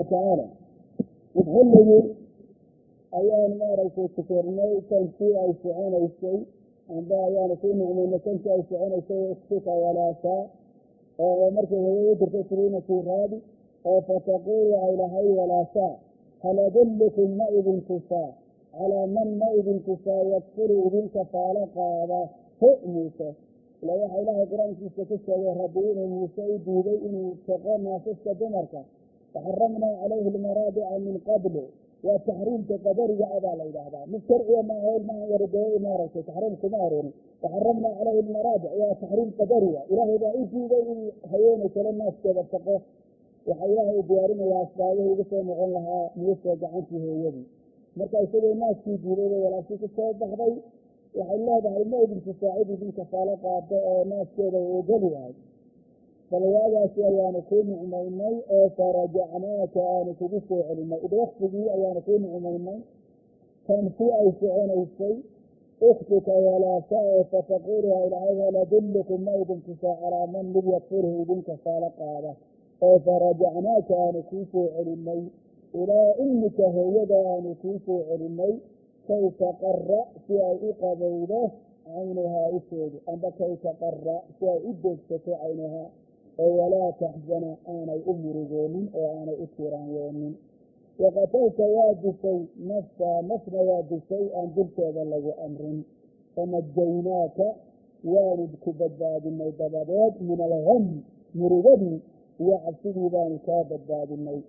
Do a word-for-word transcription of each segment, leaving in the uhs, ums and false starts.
تعالى يتغلبوا أيام مارسوا كثيرنا كان في أي سعون أي شيء عند أيام في نعمة كان في أي سعون أي شيء يخفيك ولا شاء ومركز هو يدرك تسرين في غادي فتقول إلى هي ولا شاء هل أدلكم مائذ كفاء على من مائذ كفاء يكفر إذن كفالق هذا هو موسى لو يحي الله قرآن في ستكسى ويهدين موسى ديبئن شقنا فسك دمرك فحرمنا عليه المرادع من قبل وتحريم تقدر جعب على هذا مسترعي ما هو ما يرده إمارة تحريم كمارون فحرمنا عليه المرادع وتحريم قدرية إله ضعيف بين هيون كلمات كذا تقه وحياه ديارنا وأسبابه يقصوا معون لها موسى عنته يدي مركا يسوي الناس في ديره ولا في كتاب بحضي وحياه بعد ما يجب تساعد بي كفالة ناس كذا وجلوا فلهذا شيء نكون عميني فرجعناك أن تبصوا علمي إذا وقت بي أن نكون عميني كان في أي شيء الشيء أختك ولا ساء فتقولها إلى هذا لدلكم ما يبنتسا على من لم يكفره بنك فالقادة فرجعناك أن تبصوا علمي إلى إنك هيدا أن تبصوا علمي كيف قرأ في أي قبيله عينها إسود أما كيف قرأ في أي إدكتك عينها ولا تحزن أنا أمرجون وأنا أكران وقتلت واجسي نفسا نفس واجسي أن قلت هذا له أمر فنجيناك والد كبداد الميدبادات من الغم مرغبي وعبسدي ذلك بداد الميد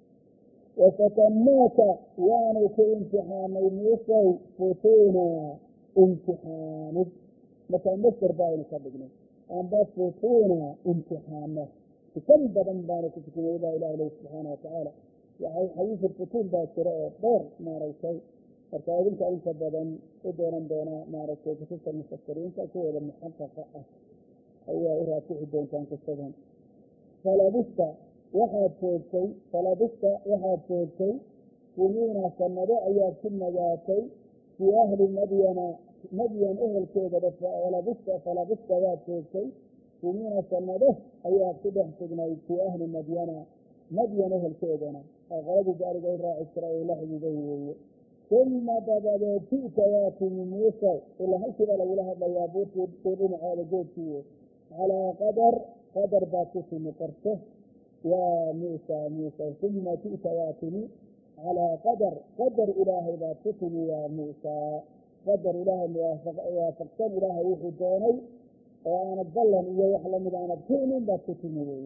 وفتناك يعني كامتحان الموسى فتونا امتحانك متى مصر باين صدقنا أن بفتونا امتحانه كم بدن بانك تكون إلى إله سبحانه وتعالى يعني حديث الفتون باكرة دور ما رأيشي فكذلك أنت بدن إدونا دونا ما رأيشي كتبت المفكرين تأكيد المحققة هي إراتي الدون كان كستهم فلبست واحد شيء فلبست واحد شيء سنين سنة أيات سنة ذاتي في أهل مدينة مدين أهل كذا فلبست فلبست واحد شيء سنين سنة أيات سبع سنين في أهل مدينة مدين أهل كذا غرب ذلك إسرائيل إسرائيل لحظة ذي ثم بدأ تلك ياتي من موسى إلا هكذا لو لها بيابوت يبتدون على جوتيه على قدر قدر باكس مقرته يا موسى موسى ثم تلك ياتي على قدر قدر إله باكسني يا موسى قدر إله وافقتن إله يحدوني وأنا أتظلم إياه يحلم إذا أنا بكئن باكسني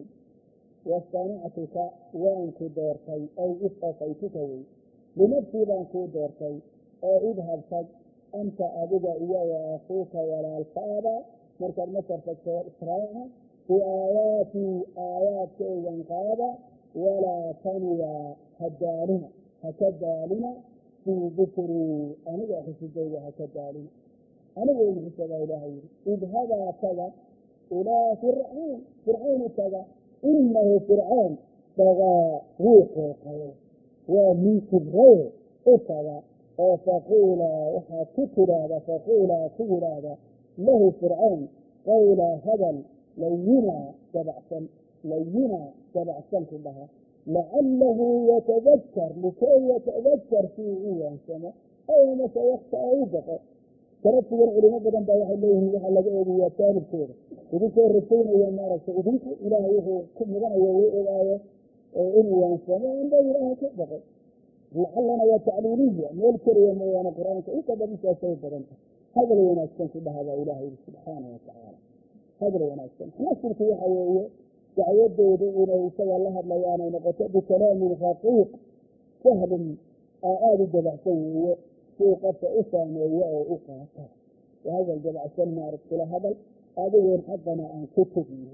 واصطنعتك وانك دورتي أو اصطفيتك لنفسي بانك دورتي أو اذهب فج أنت أبدا إياه وأخوك ولا الفابة مركز مصر في إسرائيل في آياتي آيات كيزا قابة ولا تنوى هدالنا هكدالنا في ذكري أنا أخذ الجيدة هكدالنا أنا أقول لك يا إلهي اذهب كذا إلى فرعون فرعون كذا إنه فرعون طغى روحه ومن كبره أتغى فقولا وحاكتلا فقولا كولا له فرعون قولا هبل لينا تبعثا لينا تبعثا كلها لعله يتذكر لكي يتذكر في عيان سنة أو ما سيخطأ أو بقى تركت العلماء بدن بايح الليه وحا لقى إذن يتاني بخير إذن كان رسولنا يا مارك إذن إلهي كم مدن يوئي إنه ينسمع عند إلهي كبقى لعلنا وتعليلية ملكر يوم وانا قرآنك إيكا بديسة سيد بدنك هذا اللي يناسكن في هذا إلهي سبحانه وتعالى هذا اللي يناسكن نفسك في حيوية دعوات دودئنا يسوى الله بليانا نقطع بكلام خطيق سهل آآذ الجبع سيئة في قطع إسامية أو إقاطة وهذا الجبع سلمى رسول هذا هذا ينحضنا عن كتبه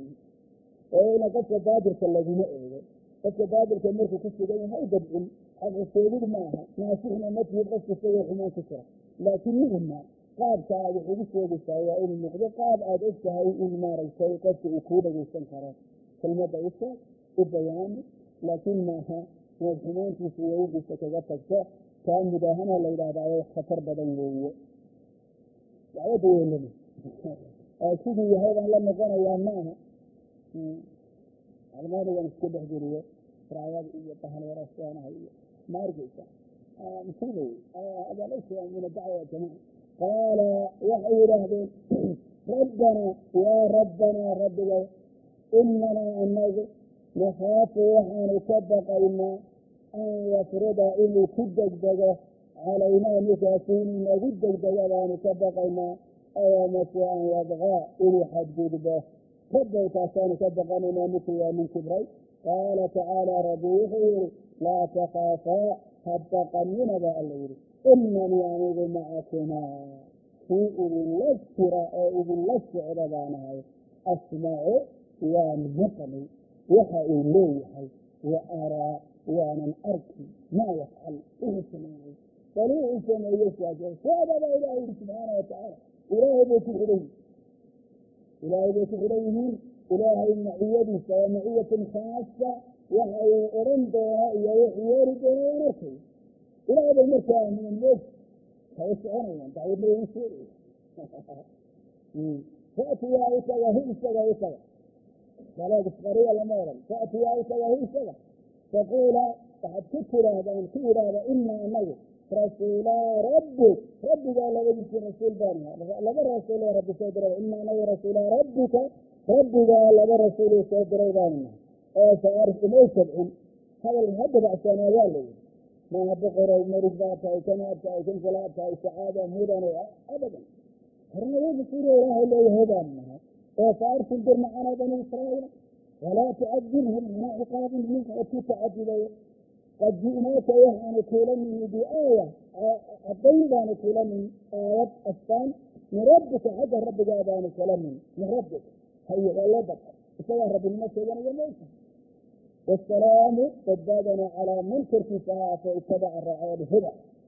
وإن قطع بادرك الذين أعلم قطع بادرك المركة كسر جيها يدبعون الرسول معها ناسحنا متى يبغى تسوي حمان كسرة لكن مهما قاد كاد حدث وجسا إن المقدر قاد أدرسها إن ما رأيته قد تأكود ويستنكرات كلمة عيسى البيان لكنها والحمان في سيئة بستجفتك كان مداهنة لإلى دعوة خطر بدنية دعوة لنا سيدي هذا لما كان يعناها الماضي ونسكبه جريه israayada iyo bahalwarasoonaha iyo ma argeysa masiibay hada laysa min adacwa ya jamaca qaala waxay yidhaahdeen rabbana yaa rabbanaa rabbiga inanaa anagu nakhaafu waxaanu ka baqaynaa an yafrida inuu ku degdego calaynaa ninkaasi inuu nagu degdego baanu ka baqaynaa awamase an yadqaa inuu xadgudbo rabbow taasaanu ka baqanaynaa ninku waa nin kibray qaala tacaala rabbi wuxuu yihi laa takhaafaa ha baqanina baa alla yidhi inanii anigu macakumaa kii idinla jira oo idinla socda baanahay asmacu waan maqli waxa uu leeyahay wa araa waanan arki maa yafcal wuxuu sameeyey bal wuxuu sameeye saasee saababaa ilaah yidhi subxaana watacaala ilaahay bay ku xidhan yihin ilaahay bay ku xidhan yihiin ilaahay maciyadiisa waa maciyatun khaasa waxa uu odhan doona iyo wuxuu yeeri doona waan arkay ilaahay bay markaa aaminen moog kay soconayaan dacwadna way u sheegaya fatiyaa isaga hu isaga isaga salaad isqariya lama odhan fatiyaa isaga hu isaga taquula waxaad ku tidhaahdaan ku yidhaahda ina anagu rasuulaa rabbik rabbigaa labadiisi rasuul baanaha laba rasuulee rabbi soo diray ina anagu rasuulaa rabbika rabbigaa laba rasuuluu soo diray baananaha oo faarif umay sabcin hadal ha dabacsanaa waa la yidhi maaha boqorow marig baa tahay kanaad tahay kan salaad tahay sacaada mudane abadan harnawada suura ilaahay leeyahay baan nahay oo faarsil dir macanaa bani israa'iila walaa tucadibhum hana ciqaabin minka oo ku tacadibayo qad ji'naaka waxaanu kuula nimi biaaya caddayn baanu kuula nimi aayad astaan min rabbika xagga rabbigaa baanu kula nimi min rabbika haye waa loo badka isagaa rabbinimo sheeganaya maysa wasalaamu badbaadana calaa man korkiisa ahaatee itabaca raacooda huda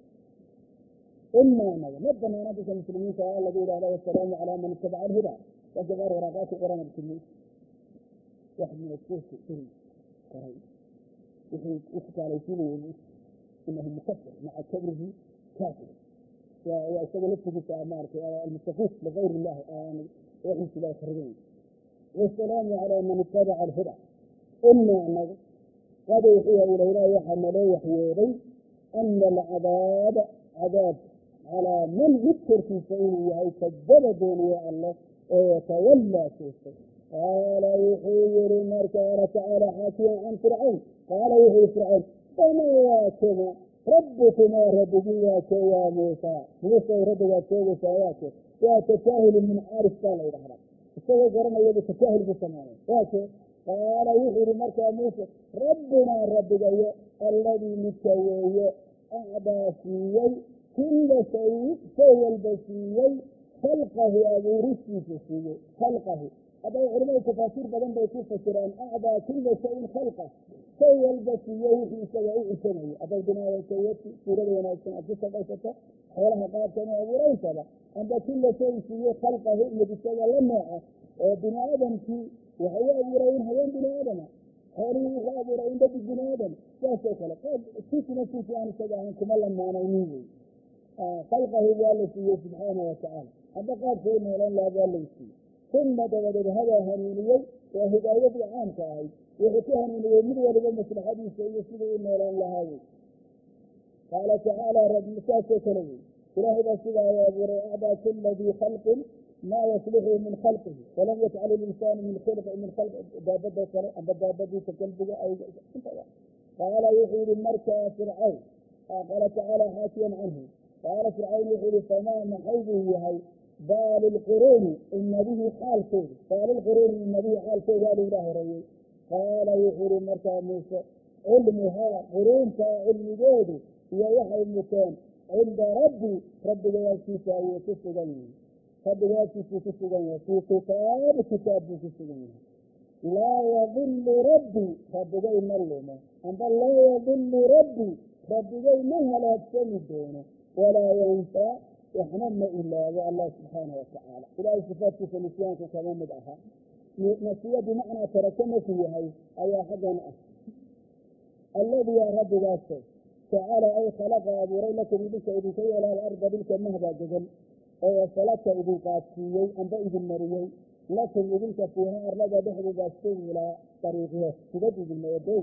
inaa naga ma banaana dadka muslimiinta a lagu yidhahda wasalaamu calaa man itabaca alhuda dadka qaar waraaqaa ku qoran arkimi wax minasooka eri qoray wuxuu uxkaalaysiinaya inahu mukafir maca kabrihi kaafir waa isaga laftigiisa maaragtay almustafiis ligayr illahi aan waxiisa ilahay kharigan wasalaamu calaa man itabaca alhuda inaa naga qad uxiya ilaynaa waxaa naloo waxyooday ana alcadaaba cadaab calaa man mid korkiisa inuu yahay kadaba dooniye alleh oo yatawallaa seestay qaala wuxuu yihi marka qaala tacaala xaakiyan can fircawn qaala wuxuu fircawn famaa waa kuma rabbukumaa rabbigii waa ke yaa muusaa muusa rabbigaad sheegaysaa waa ke waa tasaahulu min caaris baa la ydhahdaa isagoo garanayadu tasaahul ku samaanay waa ke qaala wuxuu yihi markaa muuse rabbunaa rabbigayo alladii midka weeye acdaa siiyey kulla shay shay walba siiyey khalqahu abuuristiisa siiyey khalqahu haddaba culamada tafaasiir badan bay ku fasiraan acdaa kulla shayin khalqa shay walba siiyey wixii isaga u cusanayo hadday binaadamkawati suurada wanaagsan aad ku shaqaysato xoolaha qaabkanu abuuraysaba amba kulla shayin siiyey khalqahu mid isaga la nooca oo bini aadamkii waxa u abuuray in haween bini aadama xoolihii wuxuu abuuray in dadi bini aadam saasoo kale qaab sisna sisi aan isaga ahayn kuma lamaanaynin wey khalqahu waa la siiyey subxaana watacaala hadda qaabkay noolan laha waa lay siiyey uma dabadeed hadaa hanuuniyey waa hidaayadii caamka ahayd wuxuu ku hanuuniyey mid waliba maslaxadiisa iyo siduu u noolaan lahaa wey qaala tacaala rabbi saasoo kale wey ilaahay baa sidaa u abuuray acdaa kula dii khalqin maa yaslixu min khalqihi walam yajcal linsaanu min min daabada kale amba daabadiisa qalbiga qaala wuxuu yihi markaa fircawn qaala tacaala xaakiyan canhu qaala fircawn wuxuu yihi famaa maxay buu yahay baali lquruuni ummadihii xaalkooda baali lquruuni ummadihii xaalkooda alu ilaa horeeyey qaala wuxuu yihi markaa muuse cilmuhaa quruuntaa cilmigoodu iyo waxay muteen cinda rabbi rabbiga agtiisa ayuu ku sugan yihi rabbiga agtiisuu ku sugan yahay fii kitaabi kitaab buu ku sugan yahay laa yadilu rabbi rabbigay ma lumo amba laa yadilu rabbi rabbigay ma halaagsami doono walaa yansaa waxna ma ilaago allah subxaana watacaala ilaahay sifaadkiisa nisyaanku kama mid aha nasiya bimacnaa taraka markuu yahay ayaa xaggan ah alladii yaa rabbigaaso tacaala ay khalaqa abuuray lakum idinka idinka yeela alarda dhilka mahbaa degan oo wasalaka idin qaadsiiyey amba idin mariyey lakum idinka fiiha arlada dhexdeeda subula dariiqyo sidad idin moodow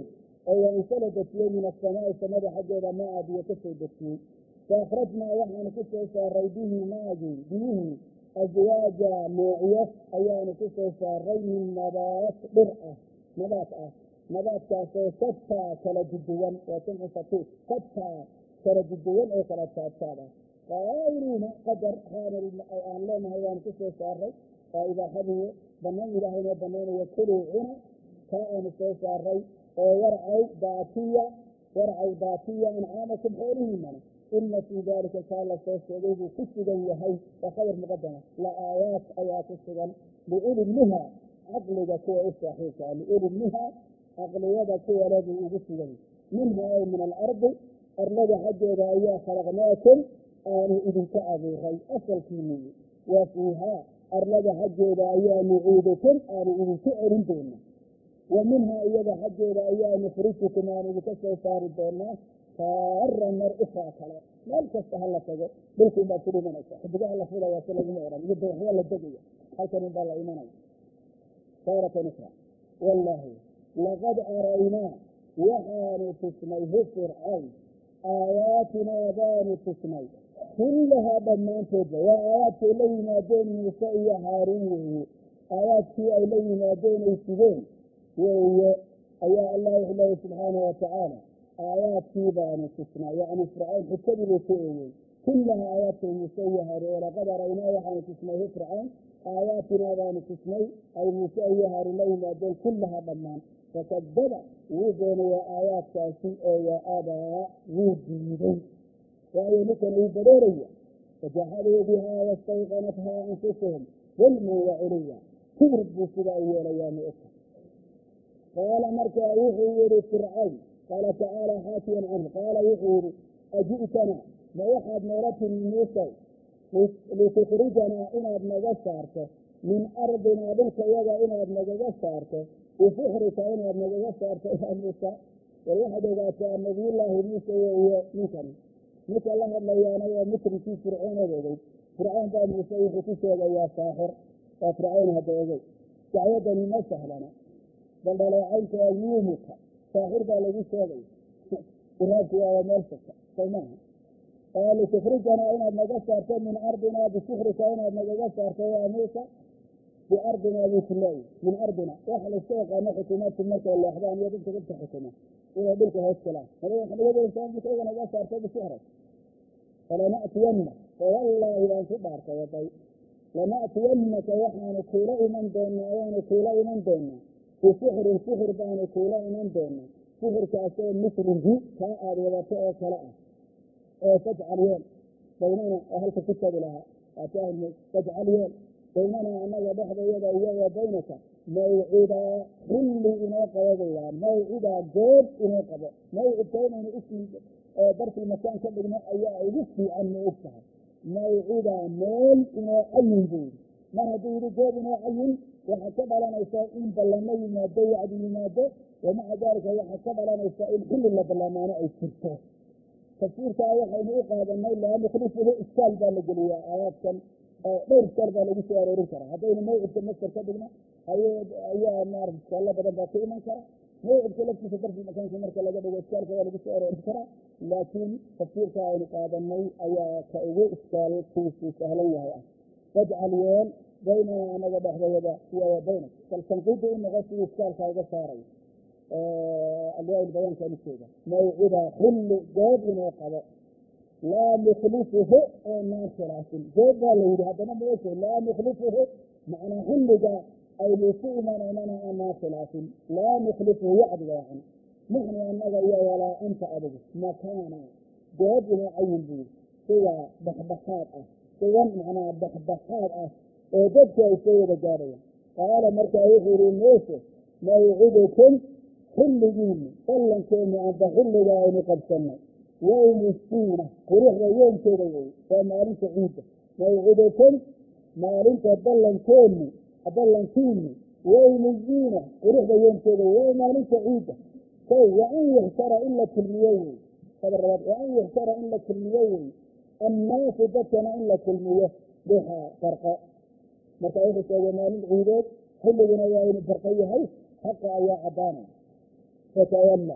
oo wansala dejiyey min asamaai samada xaggeeda maa biyo ka soo dejiyey faakhrajnaa waxaanu ku soo saaray bihi maagii biyihii aswaaja noocyo ayaanu ku soo saaray min nabaat dhir ah nabaat ah nabaadkaasoo shataa kala duduwan waa jamcu satiif shataa kala duduwan oo kala taabtaab ah qaayriina qadar aan leenahay waanu ku soo saaray waa ibaaxadiiyo banaan ilaahayna banaanayo kuluu cuna kaa aanu soo saaray oo warcaw daatiya warcaw daatiya ancaamakum xoolihiinana ina fii daalika kaa la soo sheegay buu ku sugan yahay waa khabar muqadama la aayaat ayaa ku sugan liulimiha caqliga kuwa u saaxiibkaa liulimiha caqliyada kuwale buu ugu sugan minha ay min alardi arlada xaggeeda ayaa khalaqnaakum aanu idinka abuuray asalkiiniyi wa fiihaa arlada xaggeeda ayaa nucuudukum aanu idinku celin doona wa minhaa iyada xaggeeda ayaa nukhrijukum aanu idinka soo saari doonaa taara mar ukaa kale meel kasta ha la tago dhulkuun baad ku dhimanaysa xidigaha la fulaya si laguma odhan iyo dawaxyaa la degaya halkan un baa la imanaya taaratan ukra wallaahi laqad araynaa waxaanu tusnay hu fircawn aayaatinaa baanu tusnay kullahaa dhammaantoodba waa aayaadkay la yimaadeen muuse iyo haaruun weeye aayaadkii ay la yimaadeen ay sugeen weeye ayaa allah wuxuu leeya subxaanau watacaala aayaadkii baanu tusnay yacni fircawn xujadii buu ku eegey kullahaa aayaadkay muuse iyo haaruun walaqad araynaa waxaanu tusnay hu fircawn aayaatinaa baanu tusnay ay muuse iyo haaruun la yimaadeen kullahaa dhammaan fakadaba wuu beenayaa aayaadkaasi oo waa abaa wuu diiday waayo ninkan uu bareeraya fajaxaduu bihaa wastayqanathaa anfusuhum dulman wa culuya kibir buu sidaa u yeelayaa ma ogta qaala markaa wuxuu yihi fircawn qaala tacaala xaakiyan canhu qaala wuxuu yihi aji'tana ma waxaad noola timi muusow litukhrijanaa inaad naga saarto min ardinaa dhulka yaga inaad nagaga saarto bisuxrika inaad nagaga saarto yaa muusa war waxaad ogaataa nabiyullaahi muuse iyo ninkani ninka la hadlayaana waa musrinkii fircoon ad ogey fircoon baa muuse wuxuu ku sheegayaa saaxir waa fircawn hadda ogey dacwadani ma sahlana bal dhaleecaynta yuumuka saaxir baa lagu sheegay iraabku waaba meel fasta soo maaha litukhrijanaa inaad naga saarto min ardinaa bisuxrika inaad nagaga saarto yaa muusa biardinaa buu ku leeyahy min ardina waxa layska yaqaano xukuumaadku markay leexdaan iyo dadka dadka xukuma inay dhulka hoos galaan aa naga saarto bisixra falana'tiyanna wallaahi baan ku dhaartay waday lana'tiyannaka waxaanu kuula iman doonaa waanu kuula iman doonaa bisixrin sixir baanu kuula iman doonaa sixirkaasoo mislihi kaa aad wadato oo kale ah oo fajcal yeel baynana oo halka ku tabi lahaa waatahmi fajcal yeel baynana annaga dhexdayada iyo wa baynaka mawcidaa xilli inoo qabo bayaa mawcidaa goob inoo qabo mawcidka inaynu ismi darkii makaan ka dhigno ayaa ugu fiican ma og tahay mawcidaa meel inoo cayin buu yidhi mar hadduu yidhi goob inoo cayin waxaa ka dhalanaysaa in ballamo yimaado wacdi yimaado wamaca daalika waxaa ka dhalanaysaa in xilli la ballamaano ay jirto tafsiirkaa waxaynu u qaadanay laa nukhlifuhu iskaal baa la geliyaa aayaadkan dhowr iskaal baa lagu soo aroorin karaa haddaynu mawcidka master ka dhigno ayaa maarata iskaallo badan baa ku iman kara mawcidka laftiisa darfii makaanka marka laga dhigo iskaalka waa lagu soo aroorin karaa laakiin tafsiirka aynu qaadanay ayaa ka ugu iskaalkiisu sahlan yahay ah fajcal yeel baynana anaga dhexdayada iyo wa baynak bal tanqiida u noqo sidii iskaalka uga saaray alwaa bayaanka midkeeda mawcidaa xilli goob inoo qabo laa nukhlifuhu aanaan khilaafin goob baa la yidhi haddana maoge laa nukhlifuhu macnaa xilliga aynu ku imanaynana aanaan khilaafin laa nukhlifuhu wacdiga yani naxnu annaga iyo walaa anta adigu makaana goob inoo cayin buu siga dhexdhexaad ah sigan macnaa dhexdhexaad ah oo dadku ay soo wada gaadhayaan qaala markaa wuxuu yihi muuse mawcidukum xilligiina ballankeenu amba xilliga aynu qabsanay yowmu siina quruxda yoomkeeda wey waa maalinta ciidda mawcidukum maalinta ballankeenu ballankiinu yowmu ziina quruxda yoomkeeda wey waa maalinta ciidda kow wa an yuxsara in la kulmiyo wey sabarabaad wa an yuxsara in la kulmiyo wey annaasu dadkana in la kulmiyo duxa farqo marka wuxuu sheegay maalin ciideed xilliguna waa inu farqo yahay xaqa ayaa caddaanay fatawalla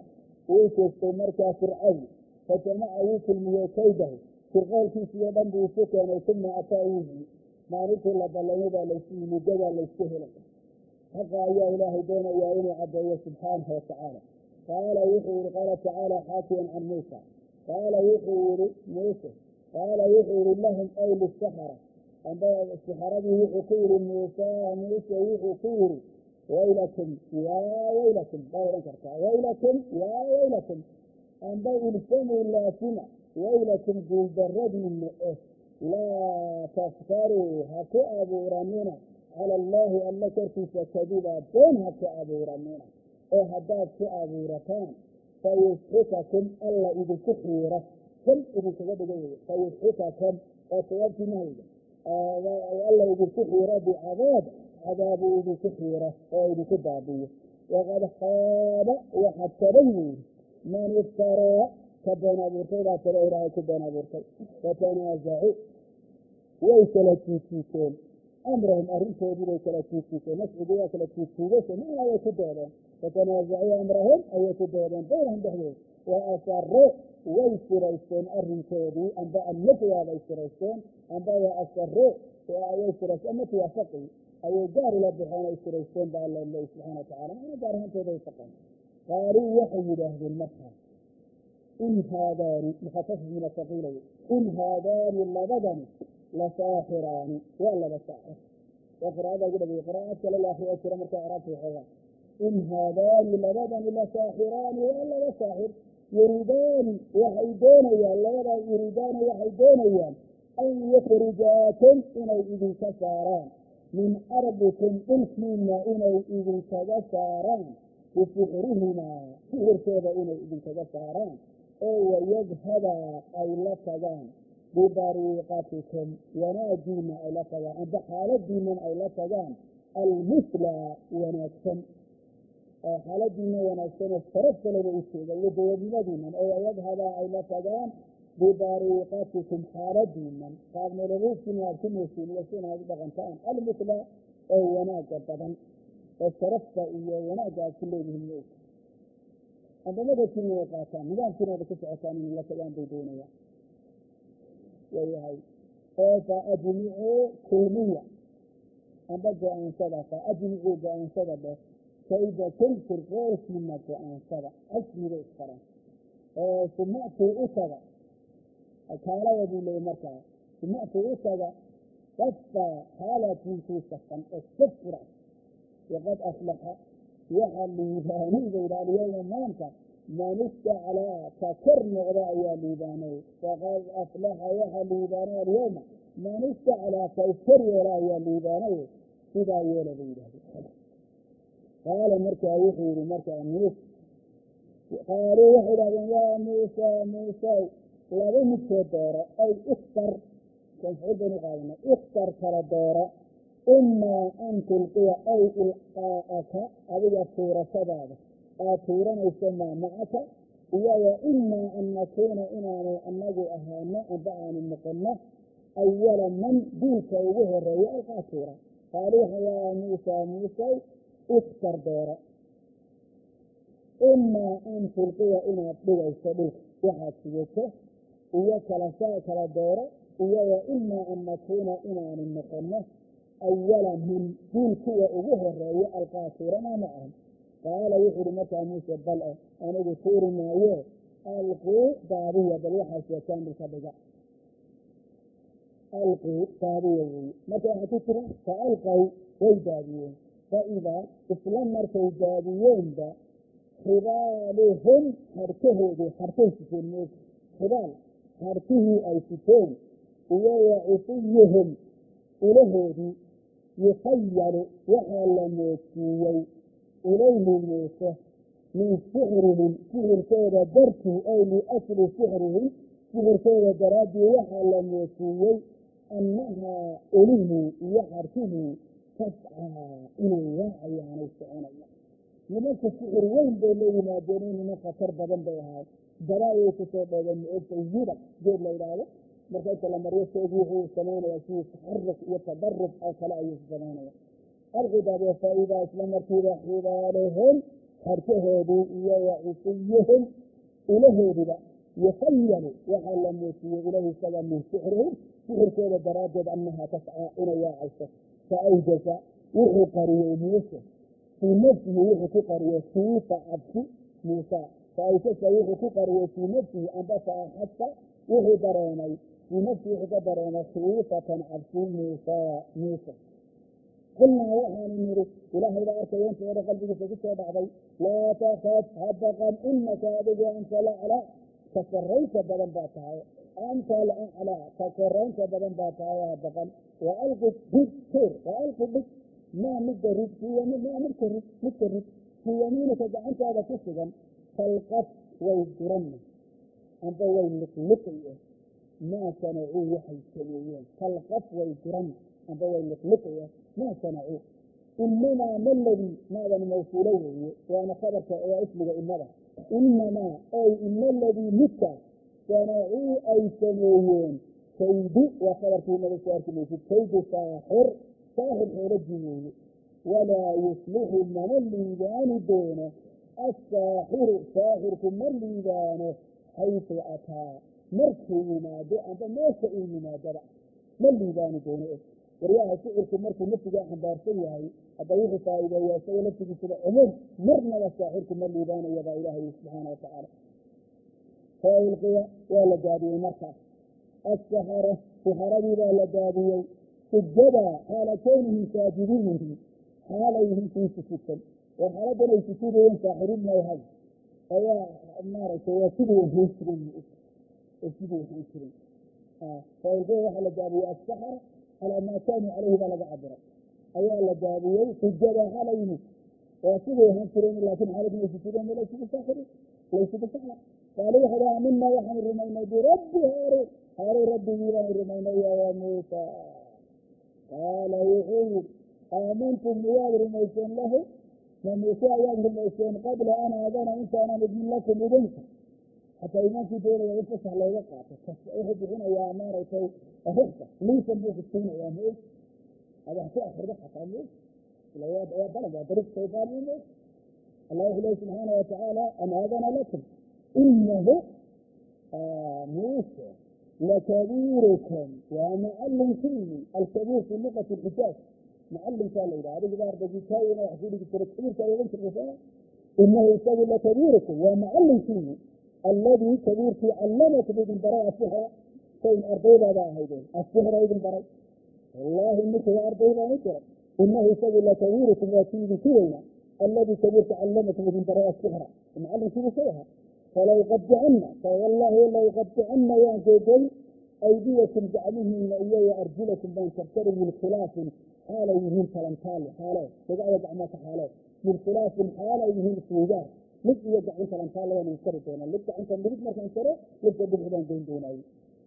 ويكستو مركا فرعون فجمع وكل ميوكيده فرقال كيسي يدن بيسكن ثم أتاوه ما ريت الله بلنبا ليسي مجدا ليسكهل حقا يا إلهي دون يا إلهي عبد سبحانه وتعالى قال يحور قال تعالى حاكيا عن موسى قال يحور موسى قال يحور لهم أي للسحرة عندما السحرة يحكور موسى موسى يحكور ويلكم يا ويلكم ويلكم يا ويلكم عندما السموا لا سمع ويلكم قل بالرجل لا تفتروا هكا أبو رمينا على الله أن كرتيس كذبا دون هكا أبو رمينا أو هداد كأبو ركان فيسحككم الله إذا كحيرة كم إذا كذبا فيسحككم وتوابت مهيدا الله إذا كحيرة بعذاب عذاب إذا كحيرة أو إذا كبابية وقد خاب وحتى بيه من افترى كبنا بورتي لا ترى إلهي كبنا بورتي وتنازعوا ويكلتيكيكم أمرهم أرنتوا بي ويكلتيكيكم نسعدوا ويكلتيكيكم ما لا يكدولا فتنازعوا أمرهم أي يكدولا بينهم بحدود وأسروا ويسريسون أرنتوا بي أنباء النفوى ويسريسون أنباء أسروا ويسريسون النفوى فقي أي جار لبحان يسريسون بأ الله سبحانه وتعالى أنا جارهم تودي فقا قالوا وحي له بالمسحة إن هذان مخفف من الثقيلين إن هذان اللبدن لساحران ولا بساحر وقرأ هذا قد بقراءة لله في أسر متعرات في حواه إن هذان اللبدن لساحران ولا بساحر يريدان وحيدون يا الله يريدان وحيدون يا أن يخرجاكم إنه إذن كساران من أرضكم إلكمنا إنه إذن كساران بسحرهما سحر كذا إنه إذن كساران أو يذهب أي لفظان بطريقتكم وناجين أي لفظان عند حالة دينا أي لفظان المثلى ونكسن حالة دينا ونكسن الصرف للإسيد يدوى دينا أو يذهب أي لفظان بطريقتكم حالة دينا قابل للإسيد كم يسين يسين هذه بغنطان المثلى أو وناجة الصرف إياه وناجة كلهم يوك عندما يكون يقاطع نظام كنا بكسعة من الله كلام بدونها ويهي فأجمعوا كلمية عندما جاء صدى فأجمعوا جاء صدى كيدا كل فرقوش مما جاء صدى أسمي الإسفران سمعت أسدى الكالة يدي لي مركة سمعت أسدى فتا حالة من توسفا السفرة وقد أصلح يحل لباني إلى اليوم مانتا من استعلى فكرن غرائي لباني فقد أصلح يحل لباني اليوم من استعلى فكر غرائي لباني سيدا يولى بيده قال مركا يحير مركا موسى قالوا يحير يا موسى موسى لابد الدورة أي اختر كان عندنا قالنا اختر كلا دورة إما أن تلقي أي إلقاءك أبي الصورة سبابة آتورا يسمى معك وإما أن نكون إننا أنه أهانا أبعان المقنة أولا من ديك وهر يألقى صورة قالوا يا موسى موسى اختر دورة إما أن تلقي إنا بغي سبيل وحد سيكه ويكلا ساكلا دورة وإما أن نكون إننا المقنة أولا من ديك وهر يألقى صورة ما معهم قال يحر متى موسى بل أنا بصور ما يه ألقوا دابية بل وحش وكان بالكبجة ألقوا دابية متى حتترى فألقوا ويدابيين فإذا إسلام مركوا دابيين دا حبالهم حركه دي حركه ستين حبال حركه أي ستين ويعطيهم إله دي يخيل وحال موتيين إليه موسى من سحرهم سحر كذا درتي أو لأصل سحرهم سحر كذا درادي وحال موسيي أنها إليه يحركه تسعى إلى الوعي عن السعون الله لماذا السحر وين بيلي ما دونين ما خطر بدن بيها درائي تسوى بدن التوجيرة جيد لإلهة مركز لما ريسة يجيه سمانة يسيه تحرك يتدرب أو خلائي سمانة الغداب فإذا أسلم مرتبة حبالهم harkaheedii iyo wacisiyihim ilahoodiba yufayalu waxaa la muujiyey ilayhi isaga min sixrihim sixirkooda daraaddeed annahaa tascaa inay yaacayso fa awjasa wuxuu qariyey muuse fii nafsihi wuxuu ku qariyey siifa cabsi muusa fa awjasa wuxuu ku qariyey fii nafsihi amba fa axasa wuxuu dareemay fii nafsihi wuxuu ka dareemay khiifatan cabsi muusa muuse qulnaa waxaanu nidhi ilaahay baa arkaya inta wada qalbigiisa ku soo dhacday laa takaf ha baqan inaka adigu anta laclaa ka sarraynta badan baa tahay anta alaclaa ka sarraynta badan baa tahay ha baqan wa alqi rid tur wa alqi dhig maa midda rid maa midka rid midka rid fii yamiinika gacantaada ku sugan talqaf way duranna amba way liqliqaya maa sanacuu waxay sameeyeen talqaf way duran amba way liqliqaya maa sanacuu inamaa maladii maadan mawsuulo weeye waana khabarka waa ismiga inada inamaa ay ina aladii midka sanacuu ay sameeyeen kaydu waa khabarkii naga soo arki maysid kaydu saaxir saaxir xeeladii weeye walaa yuslixu mana liibaani doono assaaxiru saaxirku ma liibaano xaysu ataa markuu yimaado amba meesha uu yimaadaba ma liibaani doono e waryaha sixirku markuu nafsigaa xambaarsan yahay hadda wuxuu faa'iideeyaa isaga laftigiisaba cumur marnaba saaxirku ma liibaanaya baa ilaahay subxaana watacaala faulqiya waa la daadiyey markaas assaxara saxaradii baa la daadiyey sujadaa xaala kownihim saajidiinihim xaalayhim kii sujuudsan war xaaladan ay sujuudayeen saaxiriin mayhay ayaa maaragtay waa sidii wahan jiren sidii wahan jiren faulqiya waxaa la daadiyey assaxara calaa maa kaanuu caleyhi baa laga cabiray ayaa la daadiyey sujadaa xaalayhim waa sidii wahan jireen laakiin xaaladin ay sujuudeen laysugu saaxiriin laysugu saxra qaalu waxay dhaha mina waxaanu rumaynay birabbi haaruun haaruun rabbigii baanu rumaynay ya muusa qaala wuxuu yidhi aamantum miyaad rumayseen lahu ma muuse ayaad rumayseen qabla an aadana intaanan idin lakum idinka xataa imaankii doonaya in fasax looga qaato wuxuu bixinayaa maaragtay ruxsa liisan buu kusiinayaa mo ad wax ku akrida xataa mo waa balag waa dariiq shaytaan mo allah wuxuu lehi subxaana watacaala an aadana lakum inahu muuse lakabiirukum waa macallinkiini alkabiir fi luqati lxijaaj macallinkaa la yidhaha adigiba ardagikaaina wax ku dhigi jira kabiirkaa ogan jirta inahu isagu lakabiirukum waa macallinkiini alladii kabiirkii callamakum idin baray asixra sayn ardaydaada ahaydeen asixra idin baray wallaahi ninkaga arday baan u jiray inahu isagu lakabiirukum waa kii idinku weyna alladii kabiirka callamakum idin baray asixra macallinkiibu say ahaa falaw qadicana fawallaahi law qadicana waan googay aydiyakum gacmihiina iyo wa arjulakum baan kabtari min khilaafin xaalay yihiin talantaale xaale dagacda gacmaaka xaale min khilaafin xaalay yihiin suugaar mid iyo gacin talantaale waan iskari doonaa mid gacanta midig markaan jaro midka bidix baan goyn doonaaye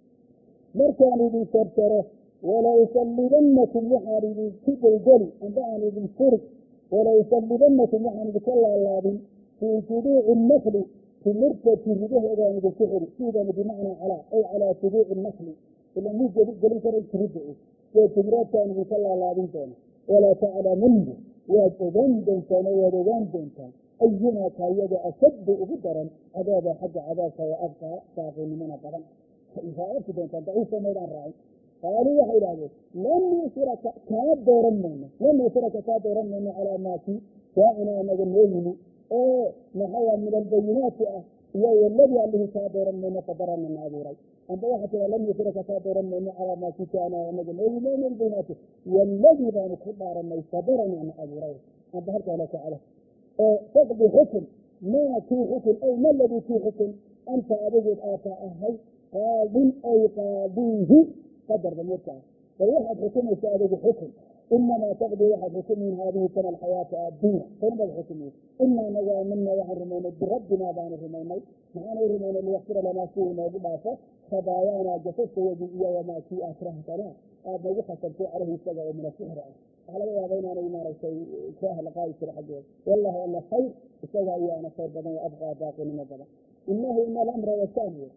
markaan idin sarjaro wala usallibanakum waxaan idinku gelgeli amba aan idin furi wala usallibanakum waxaan idinka laalaabin fii juduuci nakli timirta tiridaheedaan idinku xiri siidana bimacnaa calaa ay calaa juduuci nakli ila muu gelin kara tirida soo timireedkaan idinka laalaabin doona walaa taclamanna waad ogaan doontaan oo waad ogaan doontaan ayunaa kaayada ashaddu ugu daran cadaaba xagga cadaabka wa abqaa saaqinimana badan waxaa arki doontaan daciifka maydaan raacin qaaluu waxay idhahdeen lan nuusiraka kaa dooran mayno lan nuusiraka kaa dooran mayno calaa maaki jaacinaa naga noo yimi oo maxaa min albayinaati ah iyo waladii allihii kaa dooran mayno qadarana na abuuray amba waxaa tira lan nuusiraka kaa dooran mayno calaa maaki jaacinaa naga noo yimi min albayinaati waladii baanu ku dhaaranay qadarana na abuuray amba halkaa la kacala oo faqdi xukun maa kii xukun ay maladii kii xukun anta adigeed aata ahay qaadin ay qaadiihi qadar damirka ah bal waxaad xukumaysa adigu xukun inamaa taqdi waxaad xukumiin haadihi tan alxayaata addunya tanbaad xukumiin inaa naga amina waxaan rumaynay birabbinaa baanu rumaynay maxaanu rumaynay liyakfira lanaa si uu noogu dhaafo khadaayaanaa gasaskayagii iyo wamaa kii akrahtanaa aad nagu khasabtay caleyhi isaga oo mina sixri ah waxaa laga yaaba inaanay maaragtay kaaha la qaadi jira xaggeeda wallahu alla khayr isaga ayaana khayr badan wa abqaa baaqinimo badan inahu ina alamra wasaaniya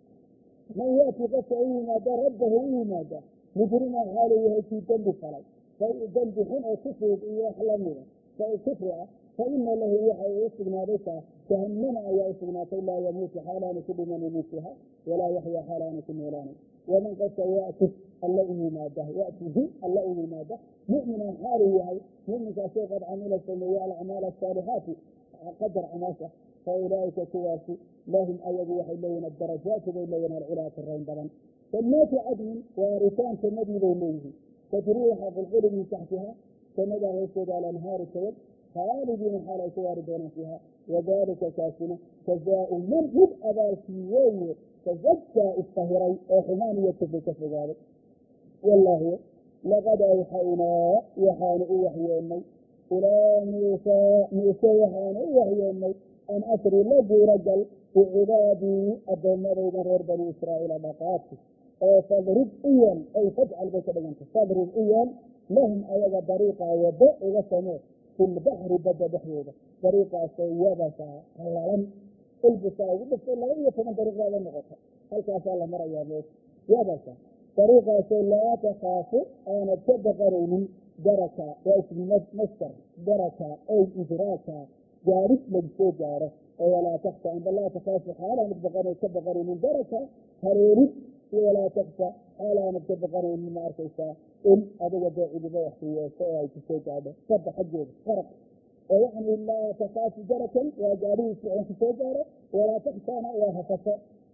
man yaati qofka u yimaada rabbahu u yimaada mujrimaa xaalu yahay kii dembi falay say dembi xun oo kufrig iyo wax lamida say kufri ah faina lahu waxay u sugnaaday jahannama ayaa u sugnaatay laa yamuutu xaalaanu ku dhimanin fiiha walaa yaxya xaalaanu ku noolaanay waman qofka ya'ti alla u yimaada ya'tihi alla u yimaada mu'minan xaaluu yahay mu'minkaasoo qad camila sameeye alacmaal asaalixaati qadar camaasha fa ulaa'ika kuwaasi lahum ayagu waxay leeyihin adarajaatu bay leeyihin alculaa karayn badan jannaatu cadnin waaritaan jannadii bay leeyihiin tajrii waxaa qulquli min taxtiha jannadaa hoosteeda alanhaaru tawad khaalidiina xaal ay ku waari doonaan fiiha wadalika kaasina jazaau man mid abaalkii weeye tazakkaa istahiray oo xumaan iyo kufri ka fogaaday wallaahi laqad awxaynaa waxaanu u waxyoonnay ilaa muusaa muuse waxaanu u waxyoonnay an asri la guuragal bicibaadii addoommadaydan reer bani israa'iila dhaqaati oo fadrib u yeel ay fajcal bay ka dhiganta fadrib u yeel lahum ayaga dariiqaa waddo uga samee filbaxri badda dhexdeeda dariiqaasoo yabasaa qallalan ilbisaa ugu dhiftay laba iyo toban dariiqaada noqota halkaasaa la marayaa mees yabasa dariiqaasoo laa takaafu aanad ka baqanaynin daraka waa ismi maskar daraka ay idraaka gaadhid lagu soo gaaro oo walaa takfa amba laa takaafu xaalaanad baqana ka baqanaynin daraka hareerid walaa takfa xaalaanad ka baqanaynin ma arkaysaa in adiga dee cidiba wax ku yeesho oo ay ku soo gaadho badda xaggeeda qaraq oo yacni laa takaafu darakan waa gaadhihii ficon ku soo gaaro walaa takfaana waa hafafo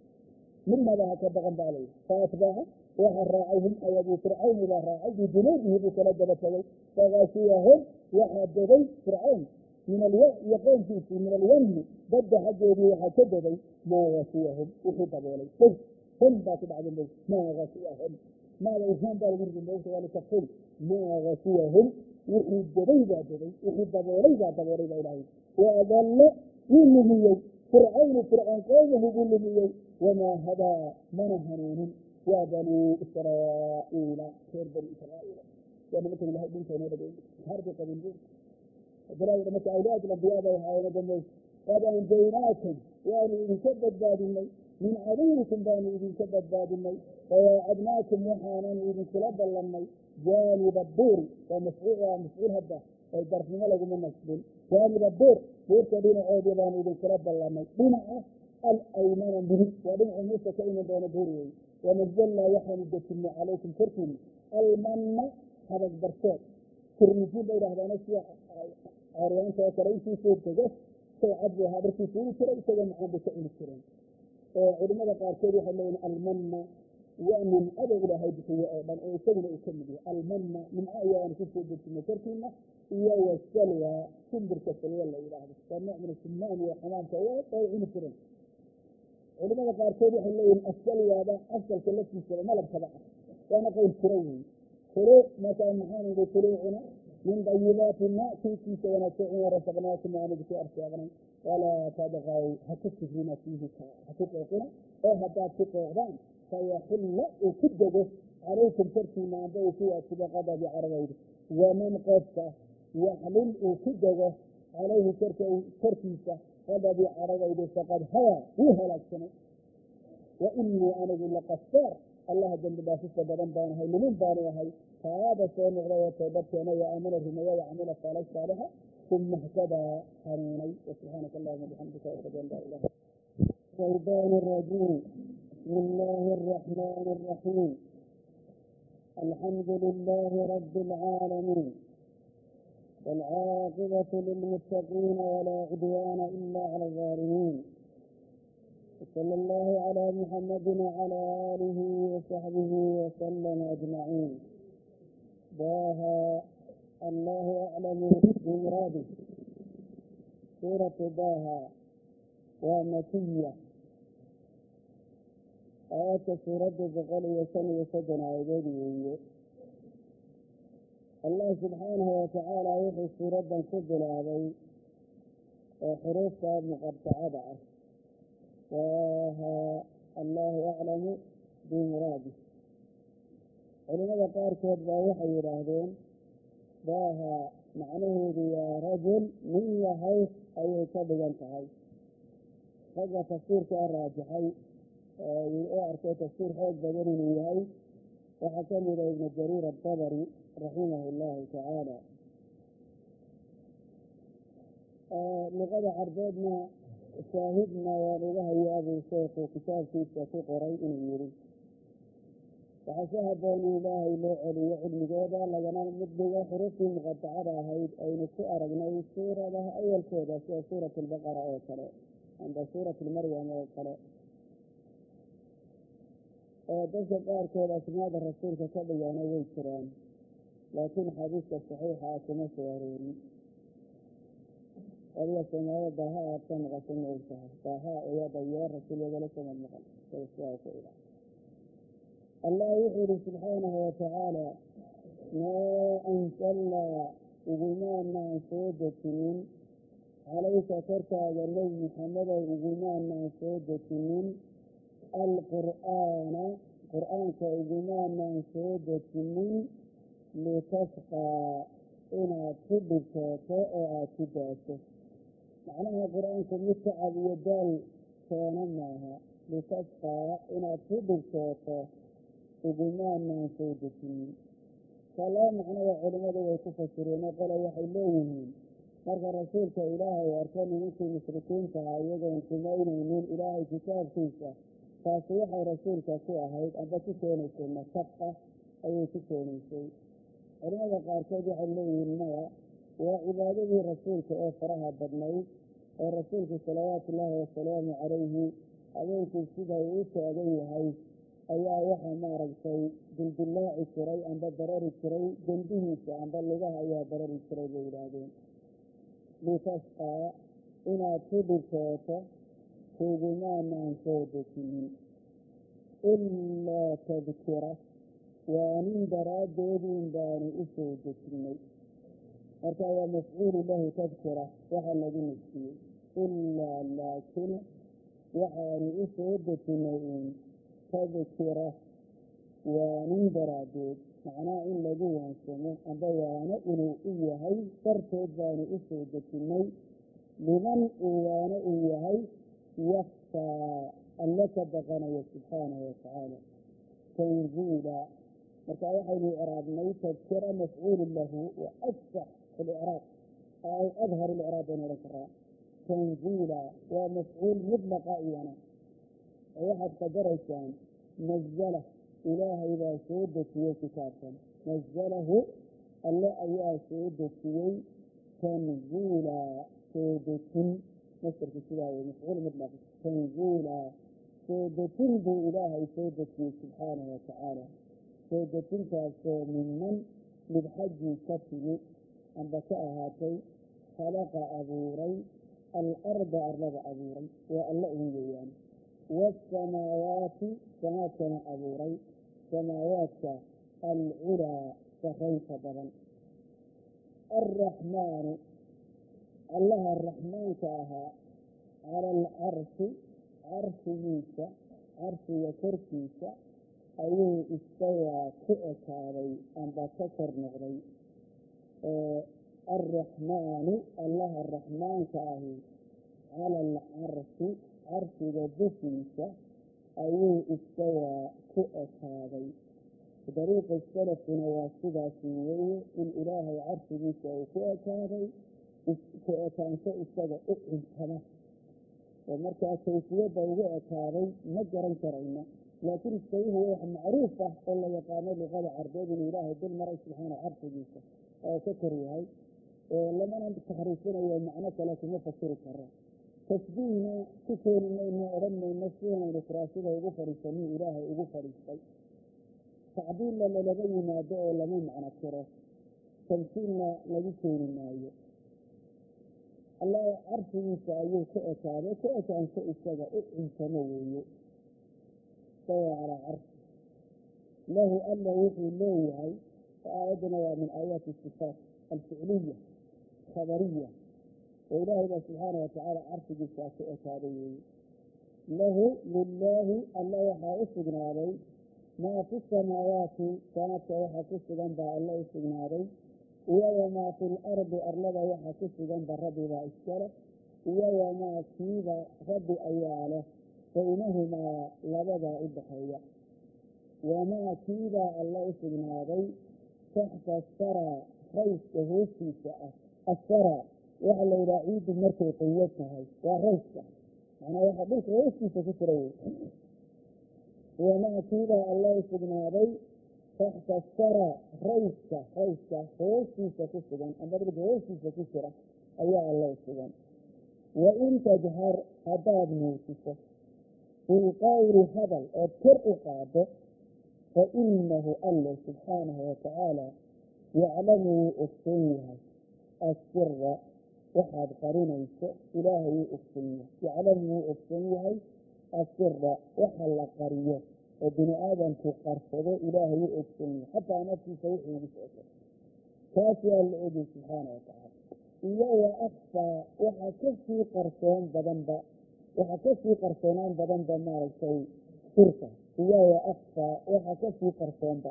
midnaba ha ka baqan baa layidhi faatbaca waxa raacay hum ayagii fircawni baa raacay bijunuudihi buu kala daba tegay fagaashiyahum waxaa degay fircawn min alya iyo qownkiisii min alyamni badda xaggeedii waxaa ka degay maa gasiyahum wixii daboolay bey hum baa ku dhacda mey maa gasiyahum maada irhaan baa lagu ridi moogta waa litafsiil maa gasiyahum wixii degay baa degay wixii daboolay baa daboolay baa ilaahay waadalla wuu lumiyey fircawnu fircoon qowmahu buu lumiyey wamaa hadaa mana hanuunin waa banii israa'iila reer bani israa'iila waa nimankan ilahay dhintoona dhagey harbi qabin dalaa marka awlaad lambiyaa bay ahaayeen damey qad anjaynaakum waanu idinka badbaadinay min caduwikum baanu idinka badbaadinay wawaacadnaakum waxaananu idinkula ballannay jaaniba buuri waa mafcuul waa mafcuul hadda ay darfnimo laguma nasbin jaaniba buur buurta dhinacoodii baanu idinkula ballannay dhinaca alaymana midig waa dhinaca muuse ka iman doona buur weeye wanazalnaa waxaanu dejinay calaykum korkiina almanna habag barteed tirmisiin bay idhahdaana sida coryaanta oo kale intii soo dego say cad buu ahaa dharkiisu uli jiray isagoo macaan bay ka cuni jireen culimada qaarkood waxay leeyihin almanna waa nimcada ilaahay bixiye oo dhan oo isaguna uu ka mid yahay almanna nimco ayaanu ku soo dejinay korkiina iyo wasalwa simbirka salwa la yidhaahdo waa nooc min asimaan iyo xamaamka waa ay cuni jireen culimada qaarkood waxay leeyihin asalwaada asalka laftiisaba malabkaba ah waana qowl jiro wey kule markaa maxaan ihi kule cuna min dayibaati ma kiikiisa wanaagsan cuna rasaqnaakum aanu ku arsaaqnay walaa tadqaw ha ku kufrina fiihi ha ku qooqina oo haddaad ku qooqdaan fayaxilla uu ku dego calaykum korkiina amba uu ku waajibo qadabi caradayda waman qofka yaxlil uu ku dego calayhi korkiisa qadabi caradayda faqad hawa wuu halaagsanay wa inii anigu laqafaar allaha dambi dhaafista badan baan ahay limin baanu ahay taaba soo noqday oo toobadkeena wa aamana rumeeya wacamila saalay saalixa uma htadaa hanuunay subxaanaka allahuma bixamdika ashhadu an laa ilaha shaytaan rajiim bismi illaahi araxmaani araxiim alxamdu lilaahi rabbi alcaalamiin waalcaaqibatu lilmuttaqiina walaa cudwaana ila cala alظaalimiin وصلى الله على محمد وعلى آله وصحبه وسلم أجمعين باها الله أعلم بمراده سورة باها ومكية آية سورة بقول يسن يسدنا عبادي الله سبحانه وتعالى يحيي سورة كبل علي وحروفها مقطعة waaha allahu aclamu bimuraadi culimada qaarkood baa waxay yidhaahdeen baaha macnaheedu waa rajul nin yahay ayay ka dhigan tahay ragga tafsiirkaa raajixay u arkay tafsiir xoog badan inuu yahay waxaa ka mida ibnu jariir adabari raximahu llahu tacaala luqada carbeedna shaahidna waan uga hayaabuu sheekhu kitaabkiisa ku qoray inuu yidhi waxaa si haboon in ilaahay loo celiyo cilmigooda lagana mid dhigo xuruftii muqadacada ahayd aynu ku aragnay suuradaha awalkooda sida suurat albaqara oo kale amba suurat almaryam oo kale oo dadka qaarkood asmaada rasuulka ka dhigaana way jiraan laakiin xadiiska saxiixa ah kuma soo aroorin adiga soomaalida baaha aad ka maqasho ma og tahay baaha ayaa dayeer rasuul lagala soo maqan sidaa ku ila allah wuxuu yihi subxaanahu watacaala maa anzalnaa ugumaanaan soo dejinin calayka korkaaga nebi maxamedow ugumaanaan soo dejinin alqur'aana qur-aanka ugumaanaan soo dejinin litasqaa inaad ku dhibtooto oo aada ku daaso macnaha qur-aanku mid tacab iyo daal keena maaha litasqaa inaad ku dhibtooto ugumaanaan soo dejinin kaa laba macnada culimmadu way ku fasireen oo qole waxay leeyihiin marka rasuulka ilaahay arko nimankii mushrikiinta ah iyagoon rumaynaynin ilaahay kitaabkiisa taasi waxay rasuulka ku ahayd amba ku keenaysay mashaqa ayay ku keenaysay culimada qaarkood waxay leeyihiin maya waa cibaadadii rasuulka ee faraha badnayd oo rasuulku salawaatu ullaahi wasalaamu calayhi habeenkii sida uu u taagan yahay ayaa waxa maaragtay duldillaaci jiray amba darari jiray dembihiisa amba lugaha ayaa darari jiray bay yidhaahdeen litasqaa inaad ku dhibtooto kugumaanaan soo dejinin ilaa tadkira waa nin daraaddeedin baanu u soo dejinnay marka waa mafcuulu lahu tadkira waxa lagu nisbiyey ilaa laakina waxaanu u soo dejinnay uun tadkira waanin daraaddeed macnaha in lagu waansamo amba waano inuu u yahay darteed baanu u soo dejinnay liman uu waano uu yahay yakhshaa alle ka baqanayo subxaanahu watacaala tanziila marka waxaynu icraabnay tadkira mafcuulu lahu wa asax fi licraab aw adhar licraab baynu odhan karaa tanziila waa mafcuul mudlaqa iyana oo waxaad qadaraysaan nazala ilaahay baa soo dejiyey kitaabkan nazalahu alle ayaa soo dejiyey tanziila soo dejin mastarku sidaa wey mafcuul mudlaq tanziila soo dejin buu ilaahay soo dejiyey subxaanahu watacaala soo dejintaasoo minman mid xaggii ka timi amba ka ahaatay khalaqa abuuray alarda arlada abuuray waa alla ugu weeyaan waasamaawaati samaadkana abuuray samaawaadka alculaa sarraynta badan alraxmaanu allaha raxmaanka ahaa cala alcarshi carshigiisa carshiga korkiisa ayuu istawaa ku ekaaday amba ka kor noqday alraxmaanu allaha raxmaanka ahi cala alcarshi carshiga dushiisa ayuu istawaa ku ekaaday dariiqa salafkuna waa sidaasi weeye in ilaahay carshigiisa uu ku ekaaday ku ekaansho isaga u cuntama oo markaa kayfiyadda ugu ekaaday ma garan karayno laakiin istawuhu wax macruuf ah oo la yaqaano luqada carbeed inuu ilaahay dul maray subxaana carshigiisa oo ka kor yahay lamana taxriifinayo macno kale kuma fasiri karo tasbiihna ku keeni mayno odhan mayno sidanaynu firaashada ugu fadhiisanay ilaahay ugu fadhiistay tacdiilla lalama yimaado oo lama macno tiro tamsiilna lagu keeni maayo allah carshigiisa ayuu ka ekaaday ka ekaansho isaga u cuntamo weeye istawa calaa carshi lahu alla wuxuu leeyahay aayadduna waa min aayaati sifaat alficliya khabariya oo ilaahay baa subxaana watacaala carshigiisaa ka ekaaday weeye lahu lilaahi alla waxaa u sugnaaday maa fi samaawaati sanaadka waxaa ku sugan baa alla u sugnaaday iyo wamaa fi lardi arlada waxaa ku suganba rabbibaa iskale iyo wamaa kiiba rabbi ayaa leh baynahumaa labadaa u dhaxeeya wamaa kiibaa alla u sugnaaday taxta asaraa rayska hoostiisa ah asaraa waxa la yidhaha ciiddu markay qayad tahay waa rayska macnaa waxa dhulka hoostiisa ku jira wey wamaa kiibaa alla u sugnaaday taxta sara rayska rayska hoostiisa ku sugan amba dhulka hoostiisa ku jira ayaa alla u sugan wain tajhar haddaad muujiso bilqawli hadal ood kor u qaado fa inahu alle subxaanahu watacaala yaclamu wuu ogsoon yahay assira waxaad qarinayso ilaahay wuu ogsoon yahay yaclamu wuu ogsoon yahay assira waxa la qariyo oo bini aadamku qarsado ilaahay wuu ogsoon yahay xataa naftiisa wuxuu ugu sheegay kaas waa la ogay subxaana watacaala iyo wa akfaa waxa kasii qarsoon badanba waxa kasii qarsoonaan badanba maaragtay sirka iyo wa akfaa waxa kasii qarsoonba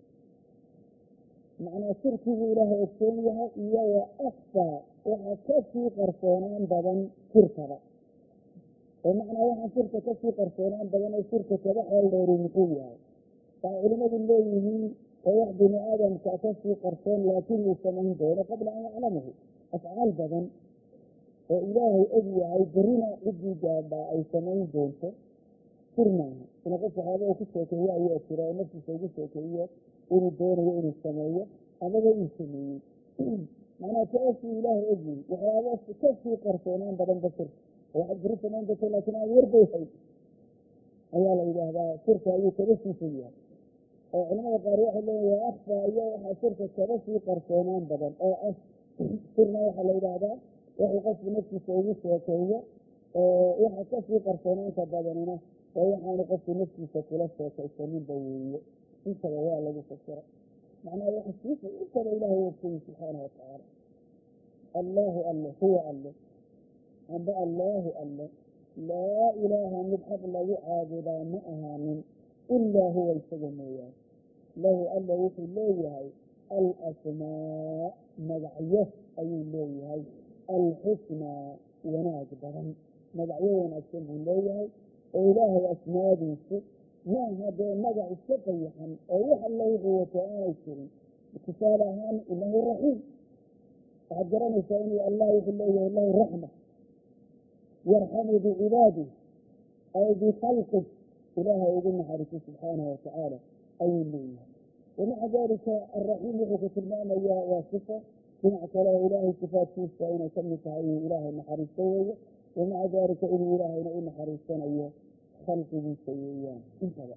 macnaa sirkiguu ilaahay ogsoon yahay iyo wa akfaa waxa kasii qarsoonaan badan sirkaba oo macnaa waxa sirka kasii qarsoonaan badan oo sirka kaba xeeldheeri muxuu yahay waxay culimadu leeyihiin oo wax bini aadamka kasii qarsoon laakiin uu samayn doono qabla an yaclamahu afcaal badan oo ilaahay og yahay berina ciddii gaadhaa ay samayn doonto sir maaha ina qof waxaaba uu ku sheekeeyo ayaa jira oo naftiisa ugu sheekeeyo inuu doonayo inuu sameeyo amaba uu sameeyey macnaa taasuu ilaahay ogyahay waxyaaba kasii qarsoonaan badanba sir oo waxaad beri samayn doonto laakiin aan warbay hayn ayaa la yidhaahdaa sirka ayuu kaba sii fog yahay oo culamada qaar waxay leeyiin waa akfaa iyo waxaa sirka kaba sii qarsoonaan badan oo ah sirna waxaa la yidhaahdaa wuxuu qofku naftiisa ugu sheekeeyo waxa kasii qarsoonaanta badanina oo waxaanu qofku naftiisa kula sheekaysaninba weeye intaba waa lagu fasira macnaha waxa siisa intaba ilaahay ogsoyi subxaana watacaala allaahu alle huwa alle amba allaahu alle laa ilaaha mid xaq lagu caabudaa ma ahaanin ilaa huwa isaga mooyaane lahu alle wuxuu leeyahay alasmaa magacyo ayuu leeyahay alxusnaa wanaag badan magacyo wanaagsan buu leeyahay oo ilaahay asmaadiisu maaha dee magac iska qayaxan oo wax alla wuxuu wato aanay jirin tusaale ahaan inahu raxiim waxaad garanaysaa inuu allah wuxuu leeyahay lahu raxma yarxamu bicibaadih aw bikhalqih ilaahay ugu naxariiso subxaanahu watacaala ayuu leeyahay wamaca dalika alraxiim wuxuu ku tilmaamayaa waa sifa dhinac kale oo ilaahay sifaadkiisa inay ka mid tahay inuu ilaahay naxariisto weeye wamaca dalika inuu ilaahayna u naxariisanayo khalqigiisa weeyaan intaba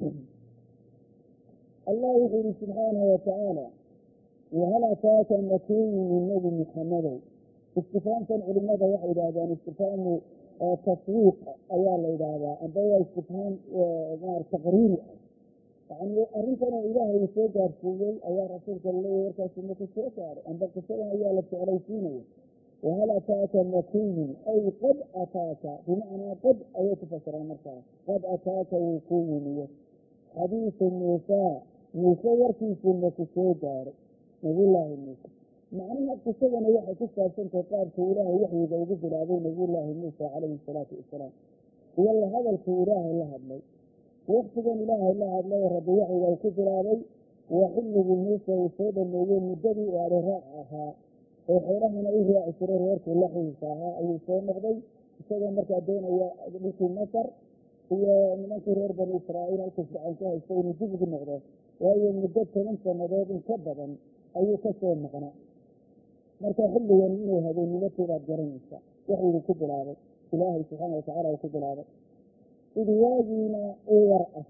allah wuxuu yihi subxaanahu watacaala wahal ataaka makiini nebi muxamadow istifhaamtan culimada waxay yidhahdaan istifhaamu taswiiq ayaa la yidhaahdaa amba waa istifhaam taqriiri ah yani arrintan oo ilaahay uu soo gaarsiiyey ayaa rasuulka laleeyahy warkaasi marku soo gaaray amba qisadan ayaa la jeclaysiinaya wahal ataaka makiinin ay qad ataaka bimacnaa qad ayay ku fasiraan markaa qad ataaka wuu ku yimiyo xadiisu muusaa muuse warkiisii maku soo gaaray nabiyullaahi muuse macnaha qisadana waxay ku saabsantahay qaabkuu ilaahay waxyiga ugu bilaabay nabiyullaahi muusa calayhi salaatu wasalaam iyo la hadalkuu ilaahay la hadlay waktigan ilaahay la hadlay rabbi waxyiga u ku bilaabay waa xilligii muuse uu soo dhameeyey muddadii u adhay raac ahaa oo xoolahana u raaci jiray reerkii la xiisa ahaa ayuu soo noqday isagoo markaa doonaya dhulkii masar iyo nimankii reer bani israa'iil halkuu fircawn ka haysta inuu dib ugu noqdo waayo muddo toban sannadood in ka badan ayuu ka soo maqnaa marka xilligan inuu habeennimatiibaad garanaysa waxyigu ku bilaabay ilaahay subxaana watacaala uu ku bilaabay id waagiina u war ah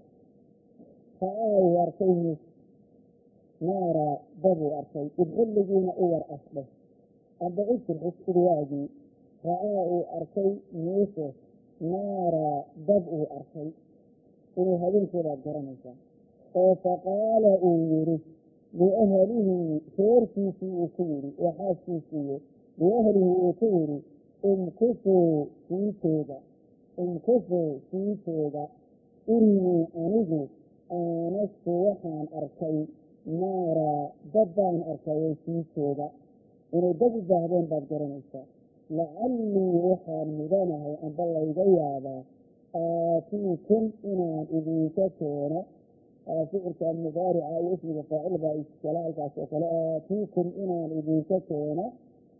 raa uu arkay muuse naara dabuu arkay id xilligiina u war ah dheh amba ujirxis id waagii ra-aa uu arkay muuse naara dab uu arkay inuu habeenkiibaad garanaysaa oo faqaala uu yidhi liahlihi reerkiisii uu ku yidhi waa xaaskiisiiyo liahlihi uu ku yidhi imkusuu siitooda imkusuu siitooda innii anigu aanastu waxaan arkay naara dab baan arkayay siitooda inay dab u baahdeen baad garanaysaa lacallii waxaan mudanahay amba layga yaabaa aatiikum inaan idinka keeno ficilka mudaarica iyo ismiga faacil baa iskala halkaas oo kale aatiikum inaan idinka keeno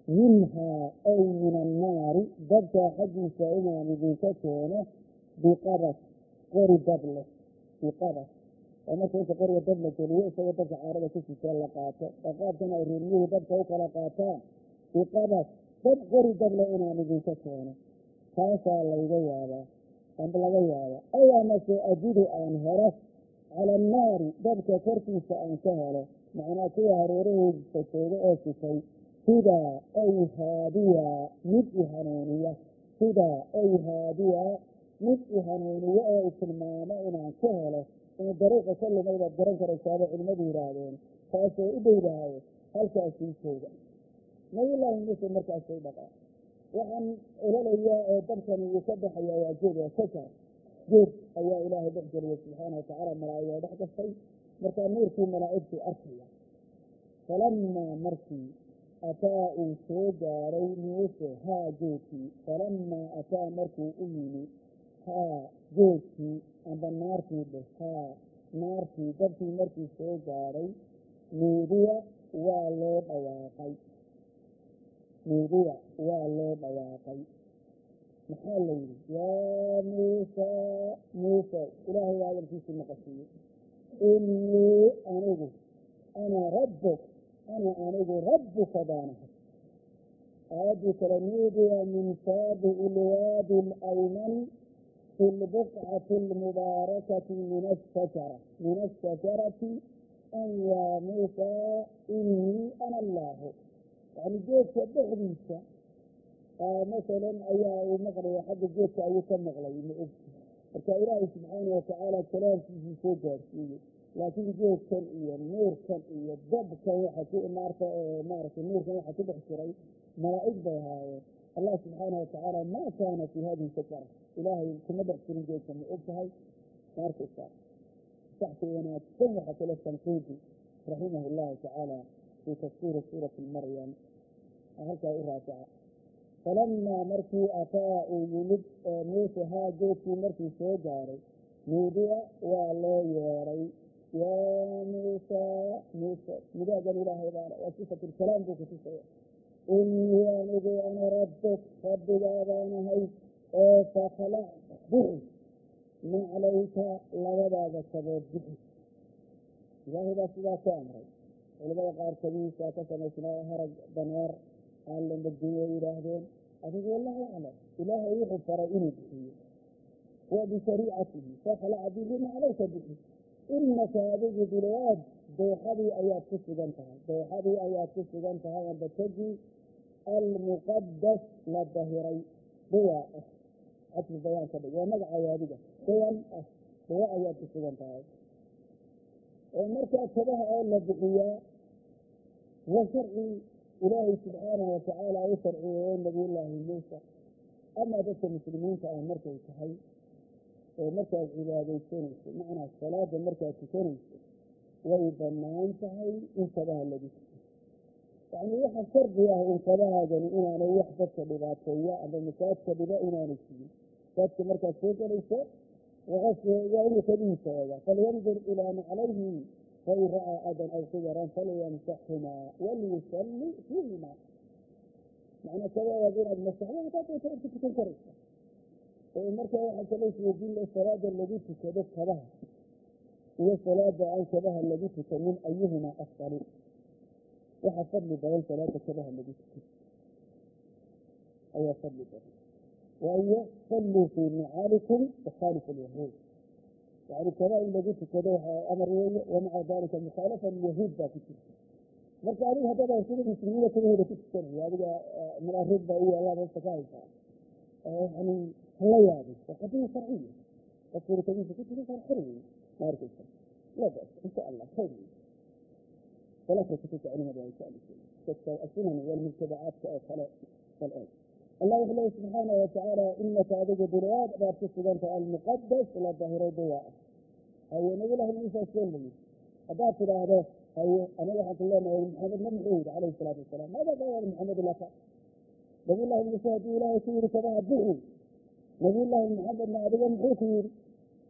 minhaa ay min annaari dabkaa xaggiisa inaan idinka keeno biqabas qori dab leh biqabas oo marka inta qoriga dab la geliyo isagoo dabka caarada ku sitee la qaato oo qaabkan ay reermiyuhu dabka u kala qaataan biqabas dab qori dab leh inaan idinka keeno taasaa layga yaabaa amba laga yaaba aw amase ajidu aan helo cala annaari dabka korkiisa aan ka helo macnaa kuwa hareerahiisa jooga oo sifay sidaa ay haadiya mid i hanuuniya sidaa ay haadiya mid i hanuuniya oo i tilmaamo inaan ka helo inuu dariiqa ka lumay baad garan karaysaaba culimmadu yidhaahdeen taasoo u dhowdahayo halkaasii jooga nabiyullaahi muuse markaasay dhaqaa waxaan ololayaa oo dabkani uu ka baxayaa waa geed waa shajar geed ayaa ilaahay dhex geliya subxaana watacaala malaa'iga dhex gastay markaa nuurkii malaa'igtuu arkaya falamaa markii ataa uu soo gaaray muuse haa geedkii falamaa ataa markuu u yimi haa geedkii amba naartii dheh haa naartii dabkii markii soo gaaray nuudiya waa loo dhawaaqay nuudiya waa loo dhawaaqay maxaa la yidhi yaa muusa muuse ilaahay baa hadalkiisii maqashiiyey innii anigu ana rabbuk ana anigu rabbuka baanahay aayaddii kale nuudiya min saabi'i lwaadi alaymani fi lbuqcati almubaarakati min ashajara min ashajarati an yaa muusa innii ana allaahu yani geedka dhexdiisa masalan ayaa uu maqlaya xagga geedka ayuu ka maqlay ma ogti marka ilaahay subxaana watacaala kalaamkiisii soo gaarsiiyey laakiin geedkan iyo nuurkan iyo dabkan waxa ku naarta maaragtay nuurkan waxa ku dhex jiray malaa'ig bay ahaayeen allah subxaana watacaala maa kaana fii hadihi shajara ilaahay kuma dhex jirin geedka ma og tahay naarkasa saxsi wanaagsan waxa kale tanqiidi raximah llahu tacaala fii tafsiiri suurati maryam halkaa u raajaca falamaa markii ataa uu yimid muuse haa geedkii markii soo gaaray nuudiya waa loo yeeray yaa muusa muuse midaagan ilaahay baana waa sifatulkalaam buu kutusaya innii anigu ana rabbuk rabbigaadaanahay oo fakhlac bixi maclayka labadaada sabood bixi ilaahay baa sidaa ku amray culimada qaar kadiisa ka samaysnaa harag dameer aan la madiyey yidhaahdeen adigu wallahu aclam ilaahay wuxuu faray inuu bixiyo waa bishariicatihi fakhlac bihi maclayka bixi inaka adigu bilwaad dooxadii ayaad ku sugan tahay dooxadii ayaad ku sugan tahay amba tagi almuqadas la dahiray duwa ah cadfi bayaan ka dhig waa magacay adiga duwan ah duwa ayaad ku sugan tahay oo markaa kabaha oo la bixiyaa waa sharci ilaahay subxaanahu watacaala u sharciyeeye nabiyullaahi muusa amaa dadka muslimiinta ah markay tahay oo markaad cibaadaysanayso macnaa salaada markaad tukanayso way banaan tahay in kabaha lagu tuko yacni waxa shardi ah in kabahaagani inaanay wax dadka dhibaateeya ama masaajka dhiba inaanay sigin masaajka markaad soo gelayso waa inuu kabihiisa eega falyandur ilaa naclayhi fain ra'aa adan aw sigaran falyamsaxhumaa waliyusalli fiihimaa macnaa kabahaag inaad masaxdo intaad ku tukan karaysa oo markaa waxaa kala isweydiin salaada lagu tukado kabaha iyo salaada aan kabaha lagu tukanin ayuhumaa afdalu waxaa fadli badan salaada kabaha lagu tukado ayaa fadli badan waayo salluu fii nicaalikum wakhaalifu alyahuud yani kabaha in lagu tukado waxaa amar weeye wamaca dalika mukhaalafa alyahuud baa ku jirta marka adigu haddaba sida muslimiina kabahooda ku tukanaya adiga malaarid baa u yaallaa meesta ka haysaa yani hala yaabay waa qadiya sharciya dadkuna kabiisa ku tukan kara xor wey ma arkaysa la bas insha allah khayr wey salaadka kutuka culimadu ay ka alisay dadka asunan walmubtadacaadka oo kale fal-eeg allah wuxuu leeyahy subxaanahu watacaala inaka adigu bilwaad baad ku suganta almuqadas la dahiray duwa ah haye nabiyullahi muuse soo layi haddaad tidhaahdo haye anaga waxaan ku leenahay maxamedna muxuu yidhi calayhi salaatu wasalaam maada qawaada maxamed laka nabiyullahi muuse haddii ilaahay ku yidhi kabaha bixi nabiyullaahi maxamedna adiga muxuu ku yidhi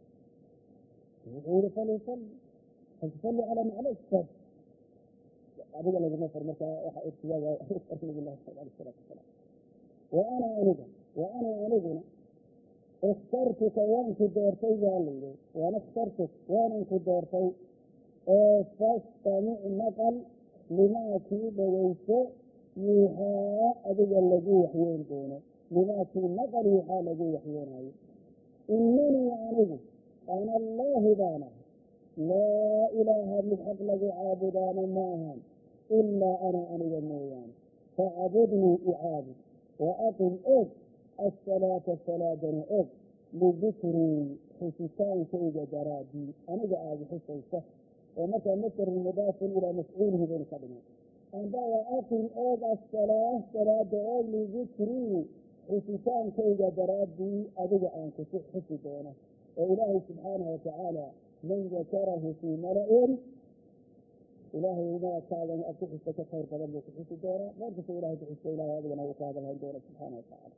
wuxuu yihi falyusalli falyusalli calaa maclayk adiga laguma far markaa waxa irtiyaaga nabilahi alayhi salaatu wasalaam wa ana aniga wa ana aniguna ikhtartuka waan ku doortay baa layidhi waana ikhtartuk waanan ku doortay oo fastamic maqal limaa kii dhagayso yuuxaa adiga lagu waxyoon doono limaa kii maqal yuuxaa lagu waxyoonaayo inanii anigu ana allaahi baana laa ilaaha mid xaq lagu caabudaana ma ahan ilaa ana aniga mooyaane facbudnii icaabud wa aqim og asalaata salaadana og lidikrii xusitaankayga daraadii aniga aada xusaysa oo markaa masdarun mudaafun ilaa mafcuulihi baynu ka dhignay amba wa aqim og asalaa salaada og lidikrii xusitaankayga daraadii adiga aan kusi xusi doono oo ilaahay subxaanahu watacaala man dakarahu fii mala-in ilaahay malagkaadan aad ku xusta ka khayr badan buu ku xusi doonaa markasta ilahay ku xusta ilahay adigana uu ka hadalhayn doona subxaana watacaala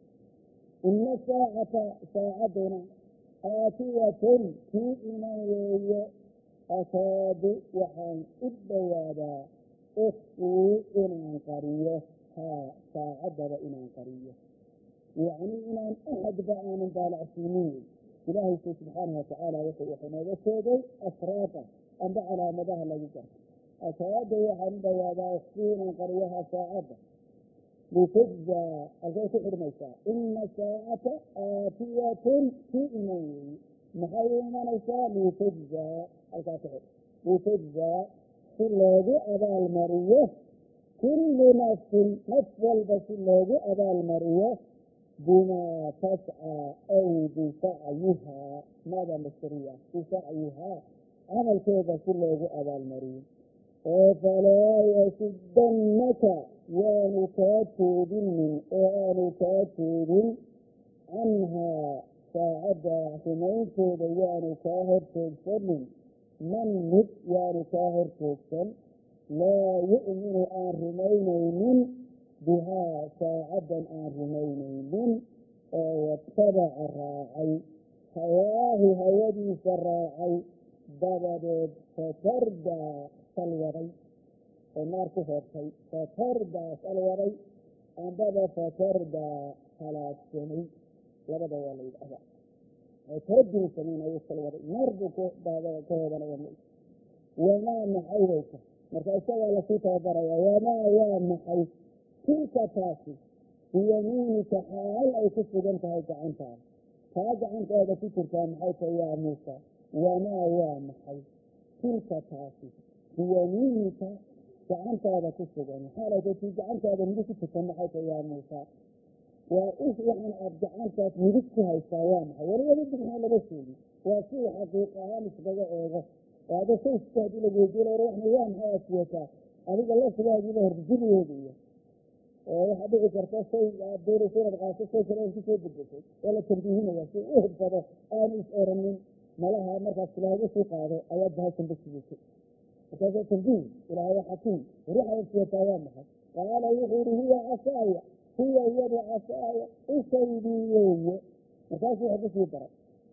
ina saacata saacaduna aatiyatun kii iman weeye akaadu waxaan u dhowaadaa ukfii inaan qariyo haa saacaddaba inaan qariyo yacni inaan axadba aanan daalacsiinin wey ilaahayku subxaanahu watacaala wuxuu wuxuu nooga sheegay afraada amba calaamadaha lagu garto akaada waxaan u dhowaadaa ukfii inaan qariyo haa saacadda litujzaa halkay ku xidhmaysaa ina saacata aatiyatun kii iman weeye maxay u imanaysaa litujzaa halkaa ku xidh litujzaa si loogu abaalmariyo kullu nafsin naf walba si loogu abaalmariyo bimaa tascaa ay bisacyihaa maada masariya bisacyihaa camalkeeda si loogu abaalmariyo oo falaa yasudannaka yaanu kaa toodinin oo aanu kaa toodin canhaa saacadda rumaynteeda yaanu kaa hortoogsanin man mid yaanu kaa hortoogsan laa yu'minu aan rumaynaynin bihaa saacaddan aan rumaynaynin oo watabaca raacay hawaahu hawadiisa raacay dabadeed fatardaa salwaday oo naar ku hoobtay fatardaa salwaday ambaba fatardaa halaagsanay labada waa la yidhahdaa oo taradina samaynayo salwaday naar buu ku daada ka hoobanaya wamaa maxay baysa marka isagaa lasii tababarayaa wamaa waa maxay tilka taasi biyamiinika xaal ay ku sugan tahay gacantaada taa gacantaada ku jirtaa maxay tahay yaa muusa wamaa waa maxay tilka taasi biyamiinika gacantaada ku sugan maxaalayta tii gacantaada midig ku jirta maxay tahay yaa muusa waa is waxaan aad gacantaad midig ku haystaa waa maxay wariyada digxaa lama sheegin waa sida xaqiiq ahaan iskaga eego waada sayska hadii lageediyo war waxna waa maxay aad siyataa adiga laftigaagiiba horjibiyeediyo oo waxaa dhici karta shay aad doonaysa inaad qaato shay kale aad kusoo bedeshay waa la tanbiihinaya si u hubsado aanu is oranin malaha markaas ilaahay usii qaado ayaad bahashan basiisay markaasa tanbiih ilaahay waa xakiim war waxaa aad siyataa waa maxay qaala wuxuu yihi hiya casaaya hiya iyadu casaaya usaydii weeye markaasuu wax kusii daray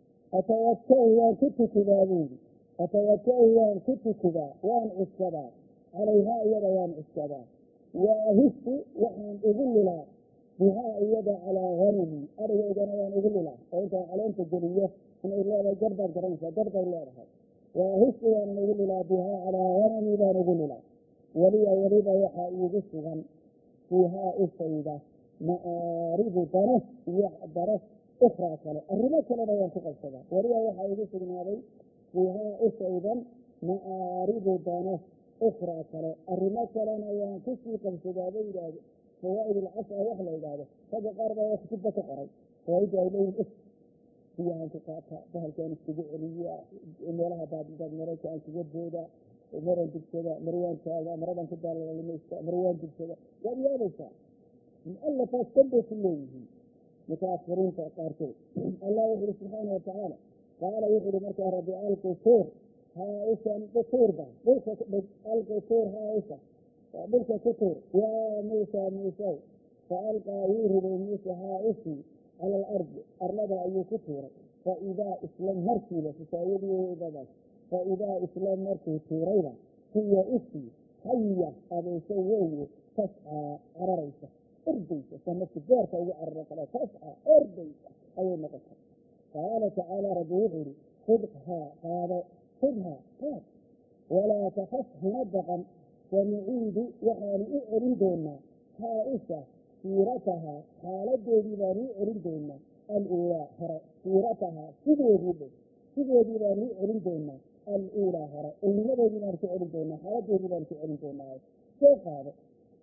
atawaka'u waan ku tukudaa buudi atawaka'u waan ku tukudaa waan cuskadaa calayhaa iyada waan cuskadaa waahisu waxaan ugu lilaa bihaa iyada calaa hanami arigaygana waan ugu lilaa oo intaan caleenta geliyo inay leedahay garbaad garanaysaa garbay leedahay waahisu waanan ugu lilaa bihaa calaa hanami baan ugu lilaa weliya weliba waxaa iigu sugan fiihaa usayda ma'aaribu dano iyo daro ukhraa kale arrimo kalena waan ku qabsadaa weliba waxaa iigu sugnaaday fiihaa usaydan ma'aaribu dano ukhraa kale arrimo kalena waan kusii qabsadaa bay yidhaahdo fawaa'id alcasha wax la yidhaahdo ragga qaar baa kutubba ka qoray fawaaidda ay leeyihin biyahan ku qaata bahalkaan iskugu celiya meelaha baadidaad marayka aan kaga booda maraan dugsada marwaankaaga maradan ku daalalimaysta marwaan dugsada waad yaabaysaa mualafaas kan bay ku leeyihiin mutaafiriinta qaarkood allah wuxu uhi subxaana watacaala qaala wuxu uhi markaa rabbi alqusuur haaishan kutuurba dhulka alqusuur haaisha dhulka ku tuur yaa muusa muusaw fa alqaa wuu riday muuse haaishii cala alardi arlada ayuu ku tuuray fa idaa isla markiiba fisaayadiidadaas fa idaa isla markuu tuurayba hiya ishii haya abeese weeye tascaa cararaysa ordaysa sanadki beerka ugu cararo kale tascaa ordaysa ayay noqotay. qaala tacaala rabbi wuxuu yihi khudhaa qaado khudhaa qaad walaa takaf hana baqan sanuciidu waxaanu u celin doonaa haa isha siiratahaa xaaladeedii baanu u celin doonaa aluulaa hore siiratahaa sideedii dhe sideedii baanu u celin doonaa aluulaa hore ilnimadeedii baanu ku celin doonaa xaaladeedii baanu ku celin doonaa soo qaado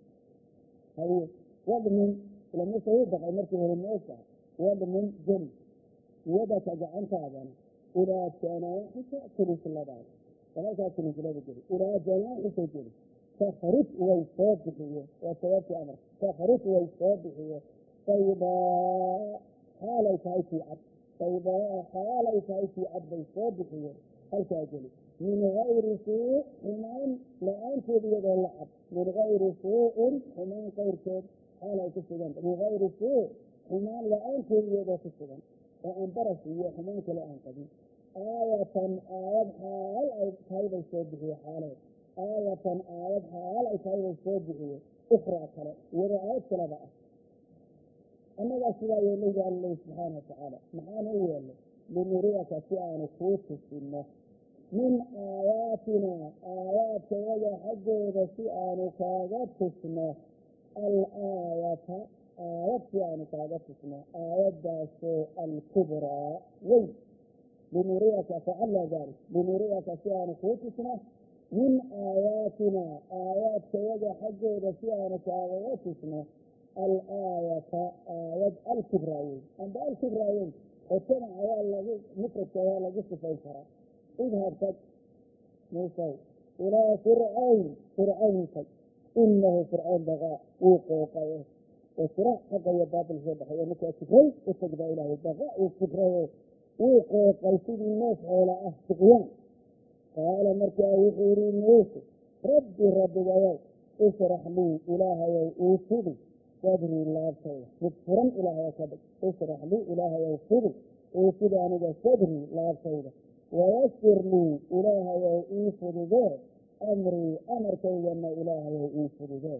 haye wadmin lamase u baqay markii hore meesha wadmin jeli yadaka gacantaadana ilaa janaaxika kilisladaada halkaa kilislada geli ilaa janaaxika geli takhruj way soo bixiye waa sababtii amarka takhruj way soo bixiye saydaa xaalay tahay tii cad saydaa xaalay tahay tii cad bay soo bixiye halkaa geli min gayri suu xumaan la-aanteed iyadoo la cad min gayri suu'in xumaan qayrkeed xaalay ku suganta min gayri suu xumaan la-aanteed iyadoo ku sugan oo aan baras iyo xumaan kale aan qabin aayatan aayad xaal ay tahay bay soo bixiye xaaleed aayatan aayad xaal ay tahay bay soo bixiye ukhraa kale iyadoo aayad kaleba ah annagaa sidaa yeelay baa alla lehi subxaana watacaala maxaana u yeelay linuriyaka si aanu kuu tusinno min aayaatina aayaadkayaga xaggooda si aanu kaaga tusno alaayata aayad si aanu kaaga tusno aayaddaasoo alkubraa weyn linuriyaka facala dalik linuriyaka si aanu kuu tusno min aayaatina aayaadkayaga xaggooda si aanu kaagaga tusno alaayata aayad alkubraa weyn amba alkubraa weyn oo tanac ayaa lagu mufradka ayaa lagu sifayn karaa idhab tag muusay ilaa fircawn fircawn tag inahu fircawn bagaa wuu qooqaye oo siraac xaqa iyo baatil soo baxay oo markaa kibray u tag baa ilaahay bagaa uu kibraye wuu qooqay sidii neef xoola ah siqyaan qaala markaa wuxuu yihi muuse rabbi rabbigayow ishrax lii ilaahayow ii fidi sadrii laabtayda mid furan ilaahayow ka dhig ishrax lii ilaahayow fidi ii fidi aniga sadrii laabtayda wayasir lii ilaahayow ii fududee amrii amarkaydana ilaahayow ii fududee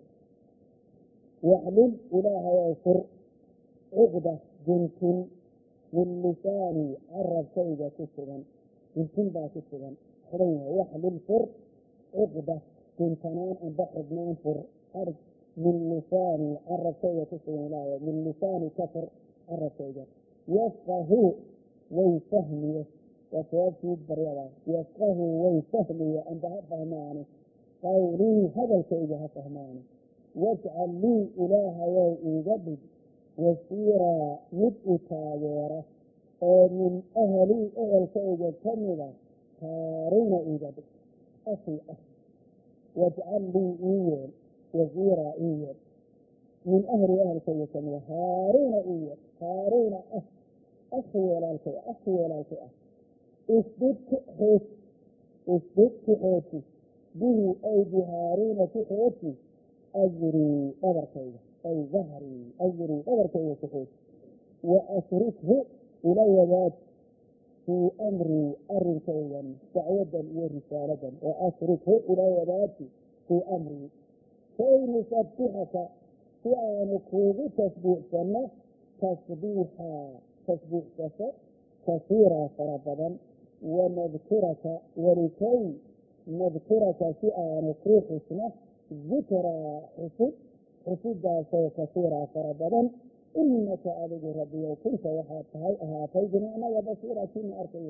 waxlul ilaahayow fur cuqda guntin min lisaanii carabkayga ku sugan guntin baa ku sugan xiran yahay waxlul fur cuqda guntanaan amba xidhnaan fur xarig min lisaanii carabkayga ku sugan ilaahayow min lisaani ka fur carabkayga yafqahu way fahmiye waa sababtii baryada yafqahu way fahmiye amba ha fahmaani qawlii hadalkayga ha fahmaani wajcal lii ilaahayow iiga dhig wasiiraa mid i taageera oo min ahlii ehelkayga ka mida haaruuna iiga dhig akii ah wajcal lii ii yeel wasiiraa ii yeel min ahlii ehelkayga ka mida haaruuna ii yeel haaruuna ah aki walaalkay aki walaalkay ah isdid ku xoog isdid ku xooti bihi ay bihaaruuna ku xooti ajrii dhabarkayga ay dahrii ajrii dhabarkayga ku xooti wa ashrikhu ila wadaad fii amrii arrinkaydan dacwadan iyo risaaladan wa ashrikhu ila wadaadki fii amrii kay nusabbixaka si aanu kuugu tasbiixsanno tasbiixa tasbiixsasho kasiiraa fara badan wanadkuraka walikay nadkuraka si aanu kuu xusno dikraa xusid xusidaasoo kasiiraa fara badan inaka adigu rabbiyow kunta waxaad tahay ahaatay binacnaga basiira kiina arkayo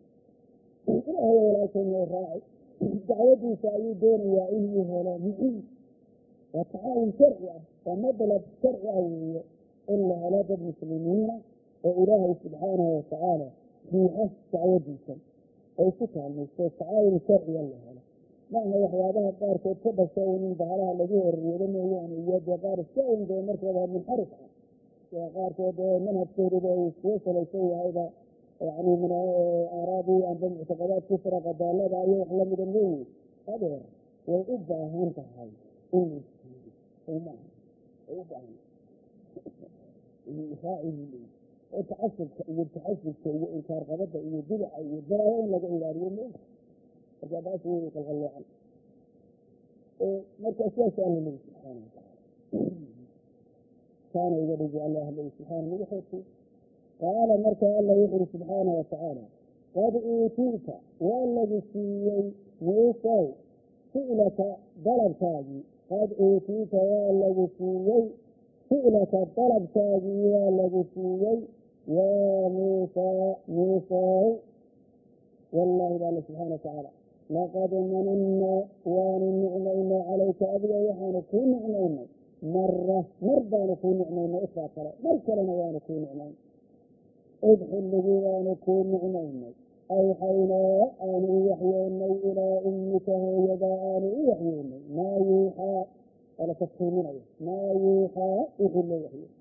ilaahay walaalkayna raaci dacwadiisa ayuu doonayaa inuu helo muciin waa tacaawun sharci ah waa madlab sharci ah weeye in la helo dad muslimiina oo ilaahay subxaanahu watacaala riixo dacwadiisa ay ku kaalmaysto tacaawun sharciga la helo maaha waxyaabaha qaarkood ka dhasha inin bahalaha lagu horreedo mooyaane iyo dee qaar iska undee markooda munxarif ah sia qaarkood ee manhajkooduba uu iskuga salaysan yahayba yani min aaraadii amba muctaqadaadkii firaqadaalada iyo wax lamida mooye adeer way u baahan tahay in la iskuudo soomaaha way u baahan raaci oo tacasubka iyo taxasubka iyo inkaarqabada iyo bidaca iyo balaayo in laga ilaaliyo ma markaa taas wey qalqalloocan markaa sidaas alla leyi subxaana watacaala kaana iga dhigi alla hadlay subxaana madaxoodkii qaala markaa alla wuxuuri subxaana watacaala qad uutiita waa lagu siiyey muusow ficlaka dalabkaagii qad uutiita waa lagu siiyey ficlaka dalabkaagii waa lagu siiyey yaa muusaa muusow wallahi ba alla subxana watacaala laqad manannaa waanu nicmaynay calayka adiga waxaanu kuu nicmaynay mara mar baanu kuu nicmaynay usaa kale mar kalena waanu kuu nicmaynay id xilligii waanu kuu nicmaynay awxaynaa aanu u waxyoonay ilaa ummika hooyadaa aanu u waxyoonay maa yuuxaa ala tafkiiminayo maa yuuxaa wixii loo waxyooday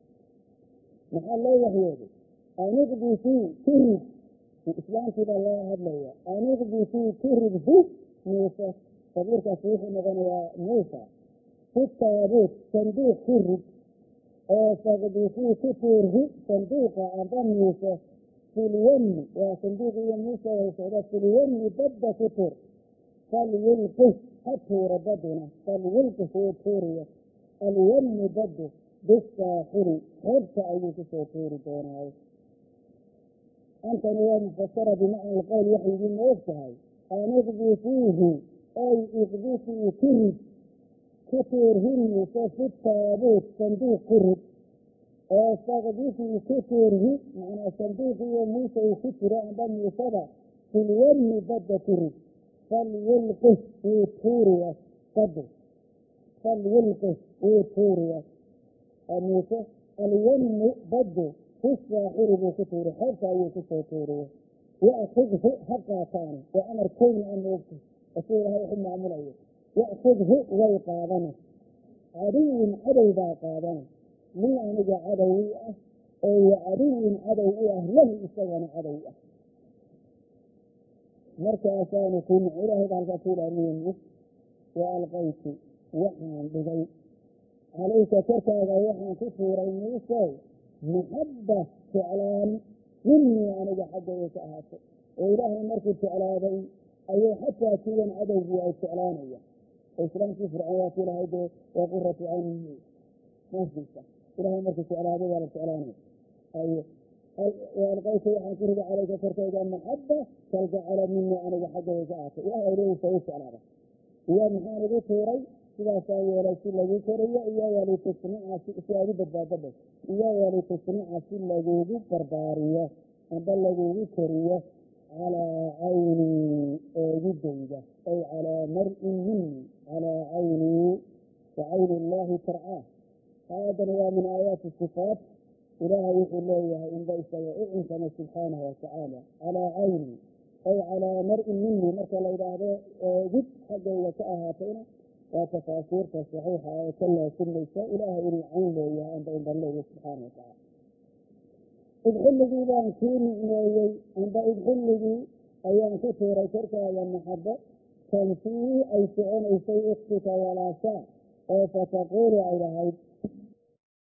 maxaa loo waxyooday aniqdisii kurid islaamkiibaa loo hadlaya aniqdisii kurid hu muuse sabiirkaasi wuxuu noqonayaa muusa fi taabuut sanduuq kurid oo faqdisii ku tuurhi sanduuqa amba muuse filyemni waa sanduuq iyo muuse way socda filyemni badda ku tuur falyulqih ha tuura baduna falyulqih wuu tuuriya alyemni baddu bisaaxili xeebta ayuu kusoo tuuri doonaayo antani waa mufasara bimacna alqowl waxay idin og tahay an iqdisiihi ay iqdisii kurid ku tuurhi muuse fi taabuut sanduuq kurid oo faqdisii ku tuurhi macnaa sanduuqiyo muuse uu ku jiro amba muusada filyemni badda kurid falyulqih wuu tuuriya badu falyulqih wuu tuuriya muuse alyemni baddu fi saaxiri buu ku tuuri xeebta ayuu kusoo tuuriya ya'khudhu ha qaataani waa amar kowni a moogta asi ilahay waxu maamulayo ya'khudhu way qaadana caduwin cadow baa qaadana min aniga cadowi ah oo wa caduwin cadow u ah lahu isagana cadow ah markaasaanu ku ilaahay baa halkaa ku ilaariyeyni wa alqaytu waxaan dhigay calayka korkaaga waxaan ku tuuray muusow maxabba jeclaan minii aniga xaggayga ka ahaatay oo ilaahay markuu jeclaaday ayuu xataa kuwan cadowgii ay jeclaanaya oo islaamkii fircoon waa ku ilahay dee waa quratu caynihi naafdiisa ilahay markuu jeclaaday waa la jeclaanaya ay alqaytu waxaan ku rida calayka korkayga maxabba kalgacala minii aniga xaggayga ka ahaatay ilahay awladiisa u jeclaada iyo maxaan igu tuuray sidaasaa yeelay si lagu koriyo iyo walitasnica si aad u badbaadada iyo walitasnica si lagugu barbaariyo amba lagugu koriyo calaa caynii eegidayda ay calaa mar-in minii calaa caynii wa cayni illaahi tarcaa aadan waa min aayaati sifaat ilaahay wuxuu leeyahay inba isaga u cinkama subxaanahu watacaala calaa caynii ay calaa mar-in minii marka la yidhaahdo eegid xaggayga ka ahaatayna waa tafaasiirta saxiixa ee ka laasinaysa ilaahay inuu cayn leeyahay amba inban leeyahay subxaana watacaala id xilligii baan kuu nicmeeyey amba id xilligii ayaan ku tuuray korkaaga maxabo tansii ay soconaysay uktika walaashaa oo fataquulu ay lahayd